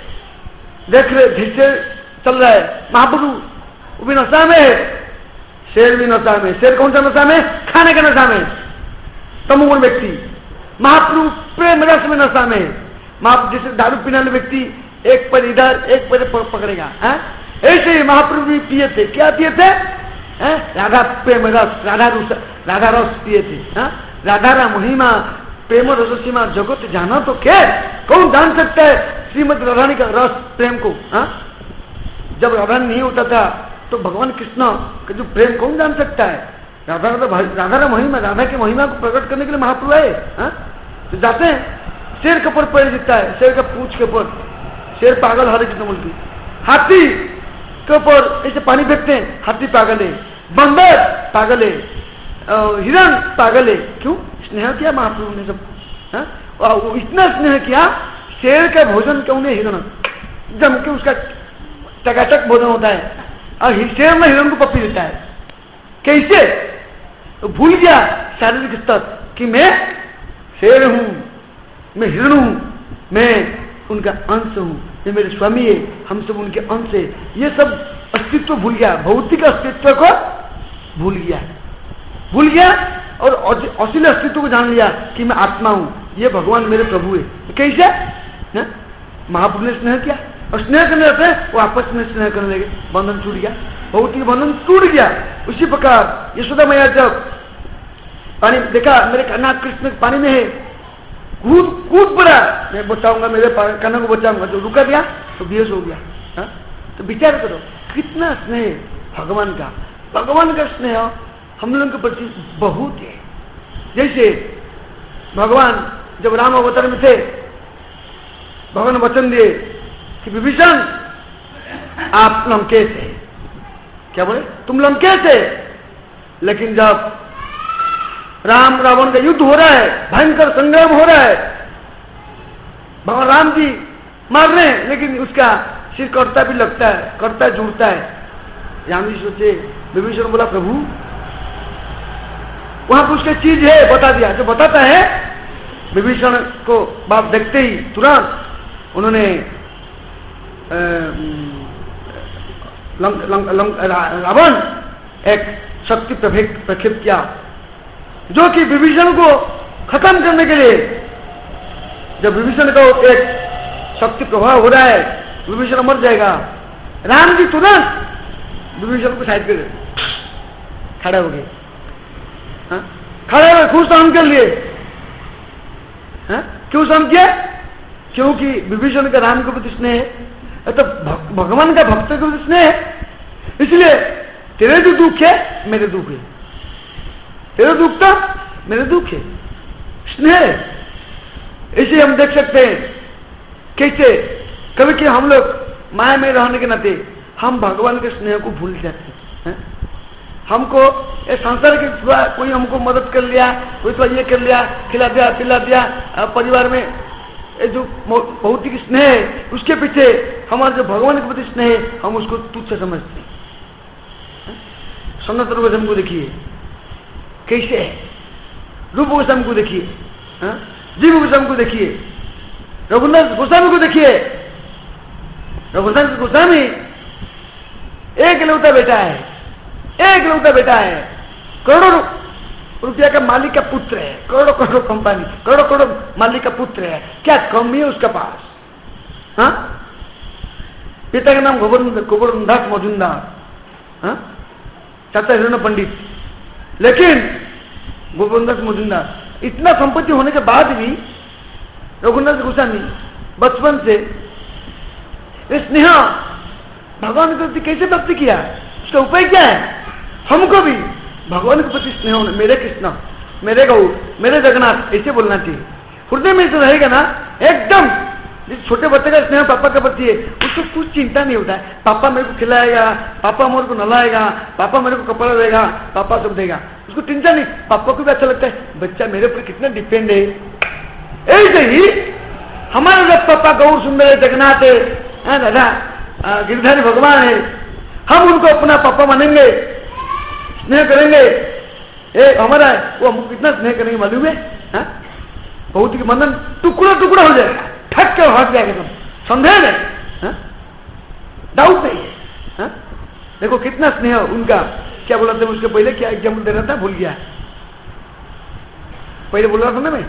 देख रहे, धीरे चल रहा है, महाप्रभु वो भी नशा में है, शेर भी नशा में। शेर कौन सा नशा में? खाने के नशा में, तमोगुण व्यक्ति। महाप्रभु प्रेम रस में नशा में है। महाप्रभु जैसे दारू पीने वाले व्यक्ति एक पर इधर एक पर पकड़ेगा, ऐसे ही महाप्रभु भी पिए थे। क्या पिए थे? राधा प्रेम रस, राधा रस पिए थे। राधा रा महिमा प्रेम रस सीमा जगत जाना तो क्या, कौन जान सकता है श्रीमती राधारानी का रस प्रेम को? जब राधारानी नहीं होता था तो भगवान कृष्ण का जो प्रेम कौन जान सकता है? राधा रा महिमा, राधा की महिमा को प्रकट करने के लिए महाप्रभु आए। तो जाते हैं, शेर के ऊपर पैर दिखता है, शेर का पूंछ के ऊपर, शेर पागल हरे कृष्ण बोलती। हाथी के ऊपर ऐसे पानी फेंकते हैं, हाथी पागल है, बंदर पागल है, हिरण पागल है। क्यों? स्नेह किया महाप्रभु ने सबको। इतना स्नेह किया, शेर का भोजन क्यों नहीं, हिरण जम के उसका टकाटक भोजन होता है, और शेर में हिरण को पप्पी देता है। कैसे? तो भूल गया शारीरिक स्तर कि मैं शेर हूं, मैं हिरण हूं, मैं उनका अंश हूं, ये मेरे स्वामी है, हम सब उनके अंश है। ये सब अस्तित्व भूल गया, भौतिक अस्तित्व को भूल गया और असली अस्तित्व को जान लिया कि मैं आत्मा हूं, ये भगवान मेरे प्रभु है। कैसे? महाप्रभु ने स्नेह किया, और स्नेह करने जाते हैं वो आपस में स्नेह करने लगे, बंधन टूट गया, भौतिक बंधन टूट गया। उसी प्रकार यशोदा मैया जब पानी देखा मेरे कन्हा कृष्ण पानी में है, कूद पड़ा, मैं बचाऊंगा, मेरे कन्हा को बचाऊंगा, तो रुका दिया तो बेहोश हो गया। तो विचार करो कितना स्नेह भगवान का स्नेह हम लोगों के प्रति बहुत है। जैसे भगवान जब राम अवतार में थे, भगवान वचन दिए कि विभीषण आप लंकेश है। क्या बोले? तुम लंकेश है। लेकिन जब राम रावण का युद्ध हो रहा है, भयंकर संग्राम हो रहा है, भगवान राम जी मार रहे हैं, लेकिन उसका सिर कटता भी लगता है, कटता जुड़ता है। राम जी सोचे, विभीषण बोला प्रभु वहां पर उसकी चीज है, बता दिया। जो बताता है विभीषण को बाप देखते ही तुरंत उन्होंने रावण एक शक्ति प्रक्षेप किया, जो कि विभीषण को खत्म करने के लिए, जब विभीषण का एक शक्ति प्रभाव हो रहा है, विभीषण मर जाएगा, राम जी तुरंत विभीषण को साइड कर खड़े हो गए, खड़े हुए खुश सहन कर लिए। क्यों सहन किया? क्योंकि विभीषण का राम के प्रति स्नेह है, तो भगवान का भक्त के प्रति स्नेह है। इसलिए तेरे जो दुख है मेरे दुख है, तेरे दुख था मेरे दुख है, स्नेह। इसे हम देख सकते हैं कैसे कभी कि हम लोग माया में रहने के नाते हम भगवान के स्नेह को भूल जाते हैं। हमको ये संसार के कोई हमको मदद कर लिया, कोई तो ये कर लिया, खिला दिया पिला दिया, परिवार में ये जो भौतिक स्नेह है उसके पीछे हमारा जो भगवान के प्रति स्नेह है हम उसको तुच्छ समझते हैं। सनातन गोस्वामी को देखिए कैसे है, रूप गोस्वामी को देखिए, जीव गोस्वामी को देखिए, रघुनाथ गोस्वामी को देखिए। रघुनाथ गोस्वामी एक लौता बेटा है, एक लौता बेटा है, करोड़ों रुपया का मालिक का पुत्र है, करोड़ों करोड़ों कंपनी, करोड़ों करोड़ों मालिक का पुत्र है, क्या कमी है उसका पास? हाँ, पिता का नाम गोवर्धनदास मजुमदार, चाचा हिरण पंडित, लेकिन गोवर्धनदास मजुमदार इतना संपत्ति होने के बाद भी रघुनाथ गोस्वामी बचपन से स्नेह भगवान के प्रति कैसे व्यक्त किया, उसका उपाय क्या है? हमको भी भगवान के प्रति स्नेह होना, मेरे कृष्ण, मेरे गौ, मेरे जगन्नाथ ऐसे बोलना चाहिए। हृदय में ऐसे रहेगा ना, एकदम जिस छोटे बच्चे का स्नेह पापा के प्रति है, उसको कुछ चिंता नहीं होता है। पापा मेरे को खिलाएगा, पापा मेरे को नलाएगा, पापा मेरे को कपड़ा देगा, पापा सब देगा, उसको चिंता नहीं। पापा को भी अच्छा लगता है बच्चा मेरे ऊपर कितना डिपेंड है। ऐसे ही हमारे जब पापा गौर सुंदर जगन्नाथ है, दादा गिरधारी भगवान है, हम उनको अपना पापा मानेंगे, स्नेह करेंगे। हमारा वो हमको कितना स्नेह करेंगे मालूम है? बहुत ही बंधन टुकड़ा टुकड़ा हो जाएगा, ठक के हट जाएगा, तुम संदेह नहीं, डाउट नहीं है। देखो कितना स्नेह उनका। क्या बोला था उसके पहले, क्या एग्जाम्पल दे रहा था, भूल गया। पहले बोल रहा था ना मैं,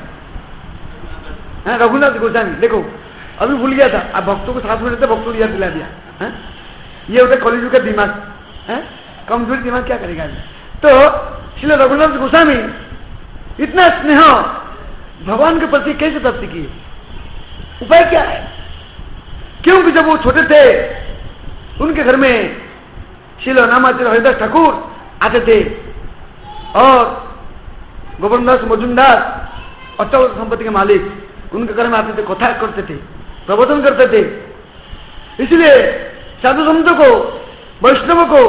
रघुनाथ गोस्वामी। देखो अभी भूल गया था। अब भक्तों को साथ में रहते, भक्तों को याद दिला दिया। ये होता है कॉलेज का दिमाग, कमजोरी दिमाग क्या करेगा। तो श्री रघुनाथ गोस्वामी इतना स्नेह भगवान के प्रति कैसे प्राप्त किए? उपाय क्या है? क्योंकि जब वो छोटे थे उनके घर में श्री नामाचार्य हरिदास ठाकुर आते थे और गोवर्धनदास मजुमदार अटल संपत्ति के मालिक उनके घर में आते थे, कथा करते थे, प्रवचन करते थे। इसलिए साधु संतों को, वैष्णवों को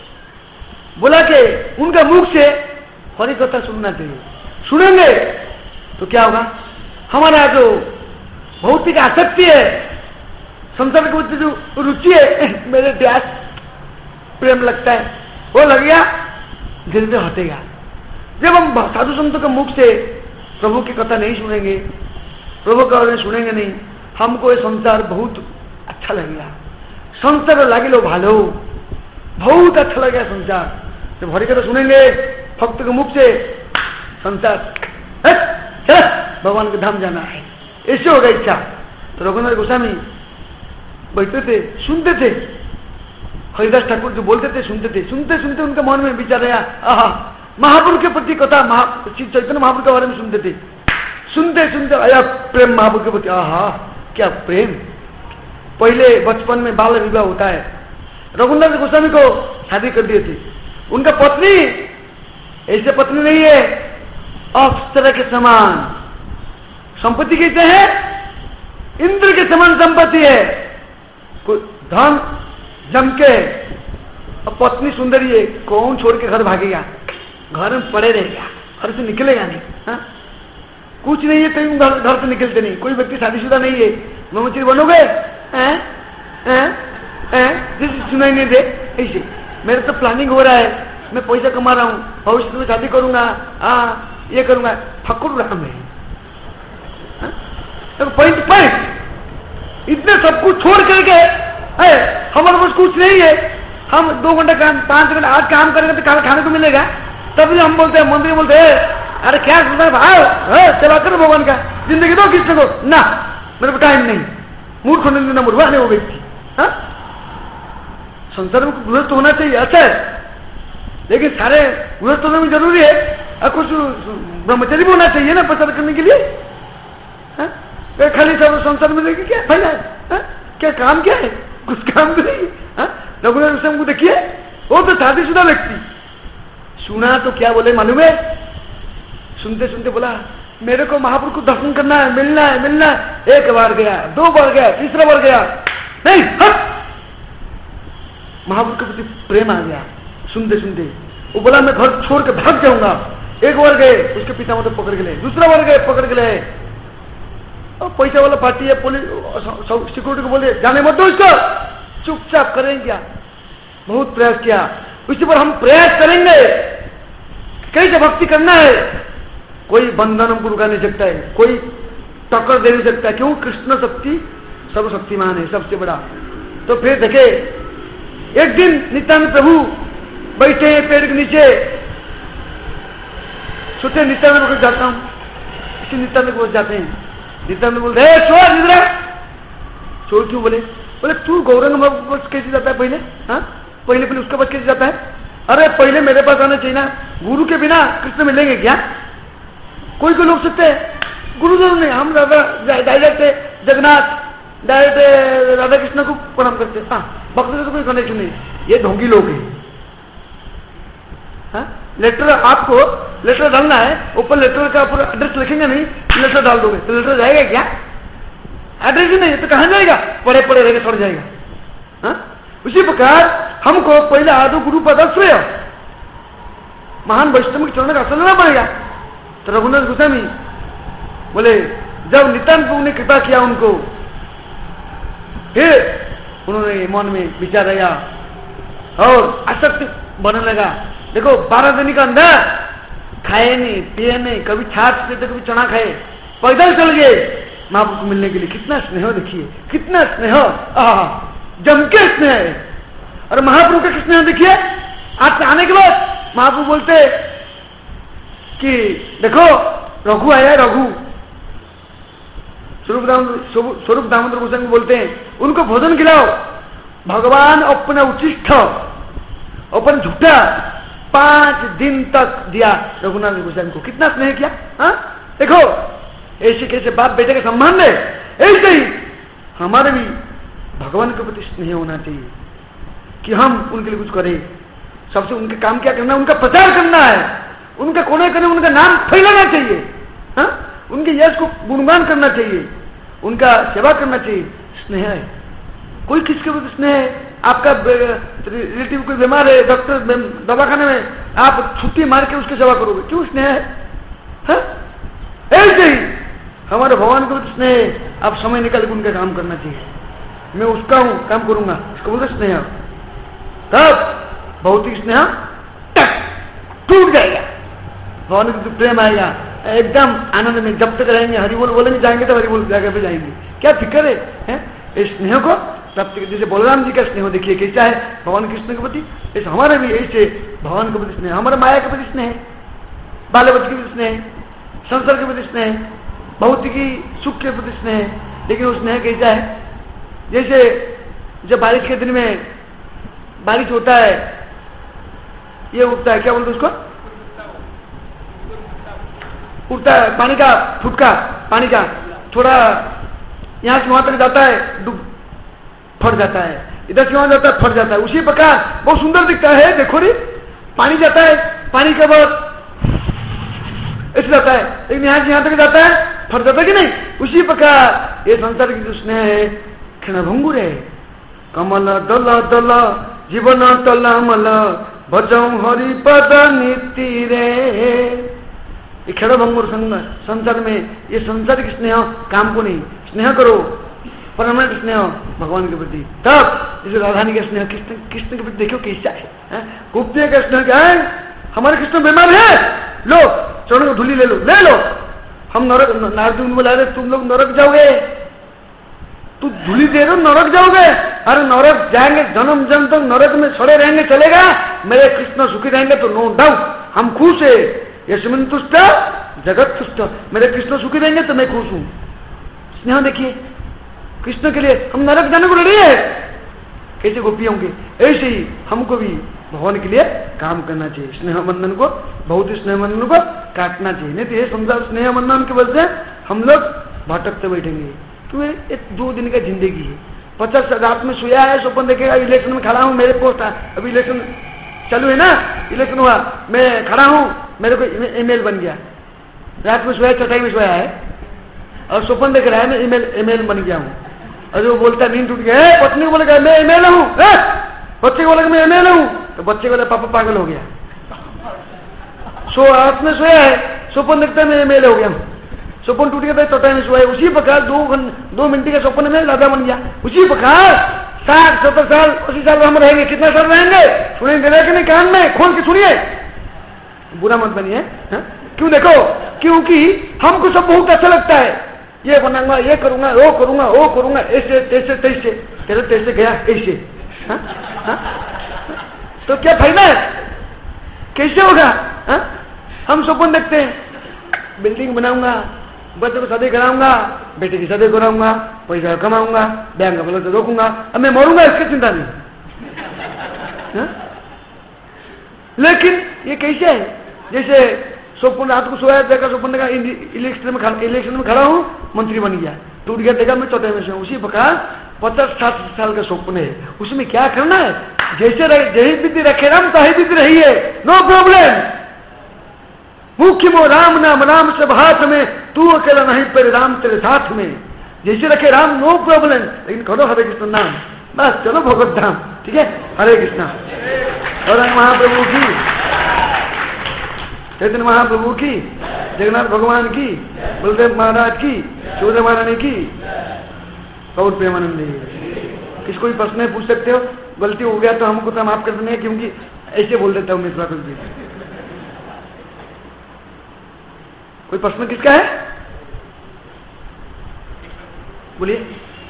बुला के उनका मुख से हरि कथा सुनना चाहिए। सुनेंगे तो क्या होगा? हमारा जो भौतिक आसक्ति है, संसार के प्रति जो रुचि है, मेरे ध्यास प्रेम लगता है, वो लग गया, धीरे धीरे हटेगा। जब हम साधु संतों के मुख से प्रभु की कथा नहीं सुनेंगे, प्रभु का बारे में सुनेंगे नहीं, हमको ये संसार बहुत अच्छा लगेगा। संसार लगे लो भालो, बहुत अच्छा लगेगा संसार। जब हरि कथा सुनेंगे भक्त के मुख से, संसार भगवान के धाम जाना है, ऐसे होगा इच्छा। तो रघुनाथ गोस्वामी बैठते थे, सुनते थे, हरिदास ठाकुर जो बोलते थे सुनते थे। सुनते सुनते उनके मन में विचार आया, आहा महाप्रभु के प्रति कथा, चैतन्य महाप्रभु के बारे में सुनते थे। सुनते सुनते आया प्रेम महाप्रभु के प्रति। आहा क्या प्रेम! पहले बचपन में बाल विवाह होता है। रघुनाथ गोस्वामी को शादी कर दिए थे। उनका पत्नी ऐसे पत्नी नहीं है, अप्सरा के समान संपत्ति कैसे है? इंद्र के समान संपत्ति है। धन जम के, अब पत्नी सुंदरी है, कौन छोड़ के घर भागेगा? घर में पड़े रहेगा, घर से निकलेगा नहीं। कुछ नहीं है कहीं घर से निकलते नहीं। कोई व्यक्ति शादीशुदा नहीं है, ब्रह्मचारी बनोगे जैसे सुनाई नहीं दे ऐसे। मेरे तो प्लानिंग हो रहा है, मैं पैसा कमा रहा हूँ, भविष्य में शादी करूंगा, ये करूंगा, फकुर रहा मैं। पॉइंट इतने सब कुछ छोड़ करके है, हमारे पास कुछ नहीं है। हम 2 घंटा काम, 5 घंटा आज काम करेंगे तो खाने को मिलेगा। तभी हम बोलते हैं, मंदिर बोलते हैं, अरे क्या सेवा करो भगवान का, जिंदगी दो किसने को ना, मेरे को टाइम नहीं, मूर्ख होने देना, मुर्गा नहीं वो व्यक्ति। संसार में गृहस्थ होना चाहिए, अच्छा है, लेकिन सारे गृहस्थ होना भी जरूरी है। और कुछ ब्रह्मचारी भी होना चाहिए ना प्रचार करने के लिए। खाली सब संसार में देखिए क्या फायदा है? क्या काम क्या है? कुछ काम तो नहीं। रघुनाथ गोस्वामी को देखिए, वो तो शादीशुदा व्यक्ति। सुना तो क्या बोले मालूम है? सुनते सुनते बोला, मेरे को महाप्रभु को दर्शन करना है, मिलना है, मिलना है। 1 बार गया, 2 बार गया, 3रा बार गया, नहीं महाप्रभु के प्रति प्रेम आ गया। सुनते सुनते वो बोला, मैं घर छोड़ के भाग जाऊंगा। 1 बार गए, उसके पिता मतलब पकड़ के ले, 2रा बार गए, पकड़ के ले। और पैसा वाला पार्टी है, पुलिस सिक्योरिटी को बोले, जाने मत दो इसको, चुपचाप करेंगे क्या? बहुत प्रयास किया, उसी पर हम प्रयास करेंगे कैसे भक्ति करना है। कोई बंधन हमको रुका नहीं सकता है, कोई टक्कर दे नहीं सकता है, क्यों? कृष्ण शक्ति सर्वशक्तिमान है, सबसे बड़ा। तो फिर देखे, एक दिन नित्यानंद प्रभु बैठे हैं पेड़ के नीचे, सोचे नित्यानंद को जाता हूं, इसी नित्यानंद को जाते हैं। नित्यानंद बोलते हैं, छोड़ निद्रा। छोड़ क्यों? बोले तू गौरंग बस कैसे जाता है? पहले उसके पास कैसे जाता है? अरे पहले मेरे पास आना चाहिए ना, गुरु के बिना कृष्ण मिलेंगे क्या? कोई लोग सकते हैं, गुरु जरूर नहीं, हम डायरेक्ट जगन्नाथ, डायरेक्ट राधा कृष्ण को प्रणाम करते हैं। भक्त से तो कोई कनेक्शन नहीं। ये ढोंगी लोग हैं। लेटर आपको लेटर डालना है, ऊपर लेटर का पूरा एड्रेस लिखेंगे नहीं, लेटर डाल दोगे तो लेटर जाएगा क्या? एड्रेस ही नहीं तो कहां जाएगा, पड़े पड़े रहेगा, सड़ जाएगा। हा? उसी प्रकार हमको पहले आदो गुरु पदश्रय महान वैष्णव के चरण का आश्रय लेना पड़ेगा। तो रघुनाथ गोस्वामी बोले जब नितांत प्रभु ने कृपा किया उनको, फिर उन्होंने मन में विचार आया और आसक्ति बनने लगा। देखो 12 दिन के अंदर खाए नहीं, पिए नहीं, कभी छाछ से तो कभी चना खाए, पैदल चल गए महाप्रभु को मिलने के लिए। कितना स्नेह देखिए, कितना स्नेह, जम के स्नेह है। और महाप्रभु का स्नेह देखिए, आज आने के बाद महाप्रभु बोलते कि देखो रघु आया, रघु स्वरूप दामोदर गोस्वामी बोलते हैं उनको भोजन खिलाओ। भगवान अपना उचिष्ठ अपन झूठा 5 दिन तक दिया रघुनाथ गोस्वामी को। कितना स्नेह किया। हाँ देखो ऐसे कैसे बाप बेटे का संबंध है, ऐसे ही हमारे भी भगवान के प्रति स्नेह होना चाहिए कि हम उनके लिए कुछ करें। सबसे उनके काम क्या करना, उनका प्रचार करना है, उनका कोने कोने उनका नाम फैलाना चाहिए। हाँ उनके यश को गुणगान करना चाहिए, उनका सेवा करना चाहिए। स्नेह है। कोई किसके प्रति स्नेह है, आपका रिलेटिव कोई बीमार है, डॉक्टर दवाखाने में, आप छुट्टी मार के उसकी सेवा करोगे, क्यों स्नेह है। हाँ? ऐसे ही हमारे भगवान को स्नेह है, आप समय निकाल के उनका काम करना चाहिए। मैं उसका हूं, काम करूंगा, इसको बोलते स्नेह। तब भौतिक स्नेह टूट जाएगा, भगवान को प्रेम आएगा एकदम आनंद में। जब तक रहेंगे हरिबोल बोलेंगे, जाएंगे तो हरिबोल जगह पे जाएंगे। क्या फिक्र है? इस स्नेह को प्राप्त। जैसे बलराम जी का स्नेह देखिए कैसा है भगवान कृष्ण के प्रति, ऐसे हमारे भी ऐसे भगवान के प्रति स्नेह, हमारे माया के प्रति स्नेह, बाल बच्चे के प्रति स्नेह, संसार के प्रति स्नेह, भौतिकी सुख के प्रति स्नेह। लेकिन वो स्नेह कैसा है, जैसे जब बारिश के दिन में बारिश होता है, ये उठता है, क्या बोलते उसको, उठता है पानी का फुटका, पानी का थोड़ा यहां से वहां तक जाता है, डूब फट जाता है, इधर से वहां जाता है, फट जाता है। उसी प्रकार बहुत सुंदर दिखता है, देखो रे पानी जाता है, पानी के बाद ऐसे जाता है, लेकिन यहां से यहां तक जाता है, फट जाता है कि नहीं। उसी प्रकार ये संसार की जो स्नेह है क्षणभंगुर है। कमल दल दल जीवन तलमल भजौ हरिपद नीति रे। ये क्षणभंगुर संसार में ये संसारिक स्नेह काम को नहीं। स्नेह करो परमानेंट स्नेह भगवान के प्रति। तब जैसे राधानी का स्नेह कृष्ण के प्रति देखो कैसा है। गुप्त का स्नेह क्या है, हमारे कृष्ण बीमार है, लो चरणों को धूली ले लो, ले लो। हम नरक, नारद बोला रहे तुम लोग नरक जाओगे, तू धूली दे रहे हो नरक जाओगे। अरे नरक जाएंगे, जन्म जन्म तक नरक में सड़े रहेंगे चलेगा, मेरे कृष्ण सुखी रहेंगे तो नो डाउट हम खुश है। यशमिन तुष्ट जगत तुष्ट, मेरे कृष्ण सुखी रहेंगे तो मैं खुश हूं। स्नेह देखिए कृष्ण के लिए हम नरक जाने को रेडी है, कैसे गोपियों के, ऐसे ही हमको भी भगवान के लिए काम करना चाहिए। स्नेह बंधन को, बहुत स्नेह बंधन को काटना चाहिए, नहीं तो ये समझा स्नेह बंधन की वजह से हम लोग भटकते बैठेंगे। क्यों, एक 2 दिन का जिंदगी है। 50 रात में सोया है, स्वप्न देखेगा इलेक्शन में खड़ा हूं, मेरे पोस्ट अभी इलेक्शन चालू है ना, इलेक्शन हुआ, मैं खड़ा हूं, मेरे को ईमेल बन गया। रात में सोया, चटाई में सोया है और स्वप्न देख रहा है मैं ईमेल बन गया हूं। और जो बोलता नींद टूट गया, पत्नी को बोलेगा मैं ईमेल हूं, बच्चे को बोलेगा मैं ईमेल हूं, तो बच्चे को बोले पापा पागल हो गया। रात में सोया है, स्वप्न देखता है मैं ईमेल हो गया, स्वप्न टूट गया, चटाई में सोया। उसी प्रकार 2 मिनट के स्वप्न में राधा बन गया। उसी प्रकार 60, 70 साल, 80 साल हम रहेंगे। कितना साल रहेंगे सुनेंगे कि नहीं, कान में खोल के सुनिए, बुरा मत बनिए। क्यों, देखो क्योंकि हमको सब बहुत अच्छा लगता है, ये बनाऊंगा, ये करूंगा, वो करूंगा, वो करूंगा, ऐसे तैसे तैसे, तेरे तैसे गया ऐसे। तो क्या फायदा है, कैसे होगा। हम स्वप्न देखते हैं, बिल्डिंग बनाऊंगा, बच्चे को शादी कराऊंगा, बेटे की शादी कराऊंगा, पैसा कमाऊंगा, बैंक का बल से रोकूंगा, अब मैं मरूंगा इसकी चिंता नहीं। लेकिन ये कैसे है, जैसे स्वप्न रात को सोया, देखा स्वप्न देखा इलेक्शन में खड़ा हूं, मंत्री बन गया, टूट गया, देखा मैं चौथे में से। उसी प्रकार 50-60 साल का स्वप्न है, उसमें क्या करना है, जैसे विधि रखे राम तो विधि रही है, नो प्रॉब्लम। मुख्य मो राम नाम, राम सब हाथ में, तू अकेला नहीं पर राम तेरे साथ में। जैसे रखे राम, नो प्रॉब्लम, लेकिन करो हरे कृष्ण नाम, बस चलो भगवत धाम। ठीक है, हरे कृष्णा। और महाप्रभु की, चैतन्य महाप्रभु की, जगन्नाथ भगवान की, बलदेव महाराज की, सुभद्रा महारानी की, गौर प्रेमानंद। किसको भी प्रश्न पूछ सकते हो, गलती हो गया तो हमको तो माफ कर देने, क्योंकि ऐसे बोल देता हूं मैं थोड़ा कुछ भी। कोई प्रश्न किसका है, बोलिए।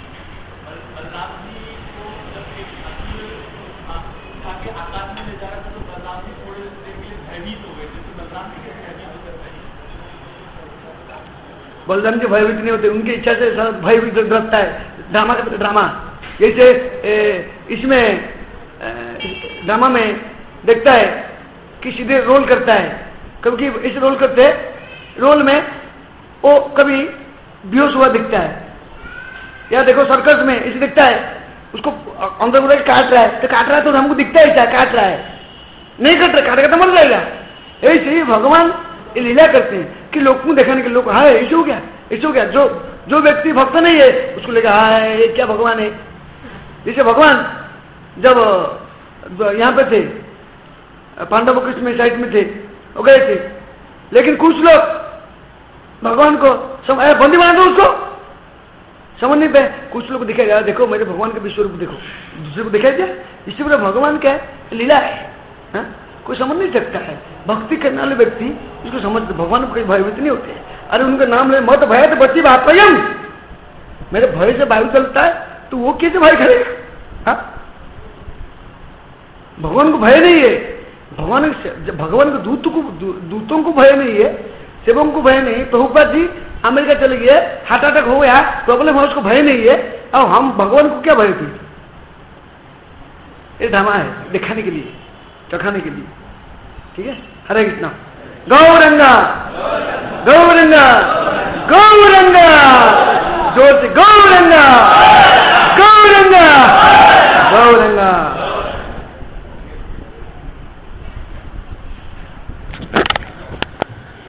बलराम जी भयभीत नहीं होते, उनकी इच्छा से भयभीत रहता है। ड्रामा का ड्रामा, जैसे इसमें ड्रामा में देखता है कि सीधे रोल करता है, कभी इस रोल करते रोल में वो कभी बेहोश हुआ दिखता है, या देखो सर्कस में इसे दिखता है उसको अंदर बोला काट रहा है, तो काट रहा है तो हमको दिखता है ऐसा काट रहा है, नहीं कट रहा, काटेगा तो मर जाएगा। ऐसे ही भगवान ये लीला करते हैं कि लोग को दिखाने के, लोग हाँ ऐसे हो गया, ऐसे हो गया। जो व्यक्ति भक्त नहीं है उसको लेगा हाँ ये क्या भगवान है। जैसे भगवान जब यहाँ पे थे, पांडव कृष्ण में साइड में थे, वो गए थे, लेकिन कुछ लोग भगवान को बंदी बना दो, उसको समझ नहीं पाए। कुछ लोग दिखाई दिया, देखो मेरे भगवान के विश्व रूप देखो, दूसरे को दिखाई दिया। इससे बड़ा भगवान क्या है, लीला है, हा? कोई समझ नहीं सकता है। भक्ति करने वाले व्यक्ति इसको समझ, भगवान को कोई भयभीत नहीं होते। अरे उनका नाम ले, मत भय तो बची बापयम, मेरे भय से वायु चलता है तो वो कैसे भय करेगा। हा? भगवान को भय नहीं है, भगवान के दूतों को भय नहीं है, सेवकों को भय नहीं। प्रभुपाद जी अमेरिका चले गए, हार्ट अटैक हो गया, प्रॉब्लम है, उसको भय नहीं है, और हम भगवान को क्या भय थी। ये ड्रामा है दिखाने के लिए, चखाने के लिए। ठीक है, हरे कृष्णा। गौरंगा गौरंगा गौरंगा, जोर से गौ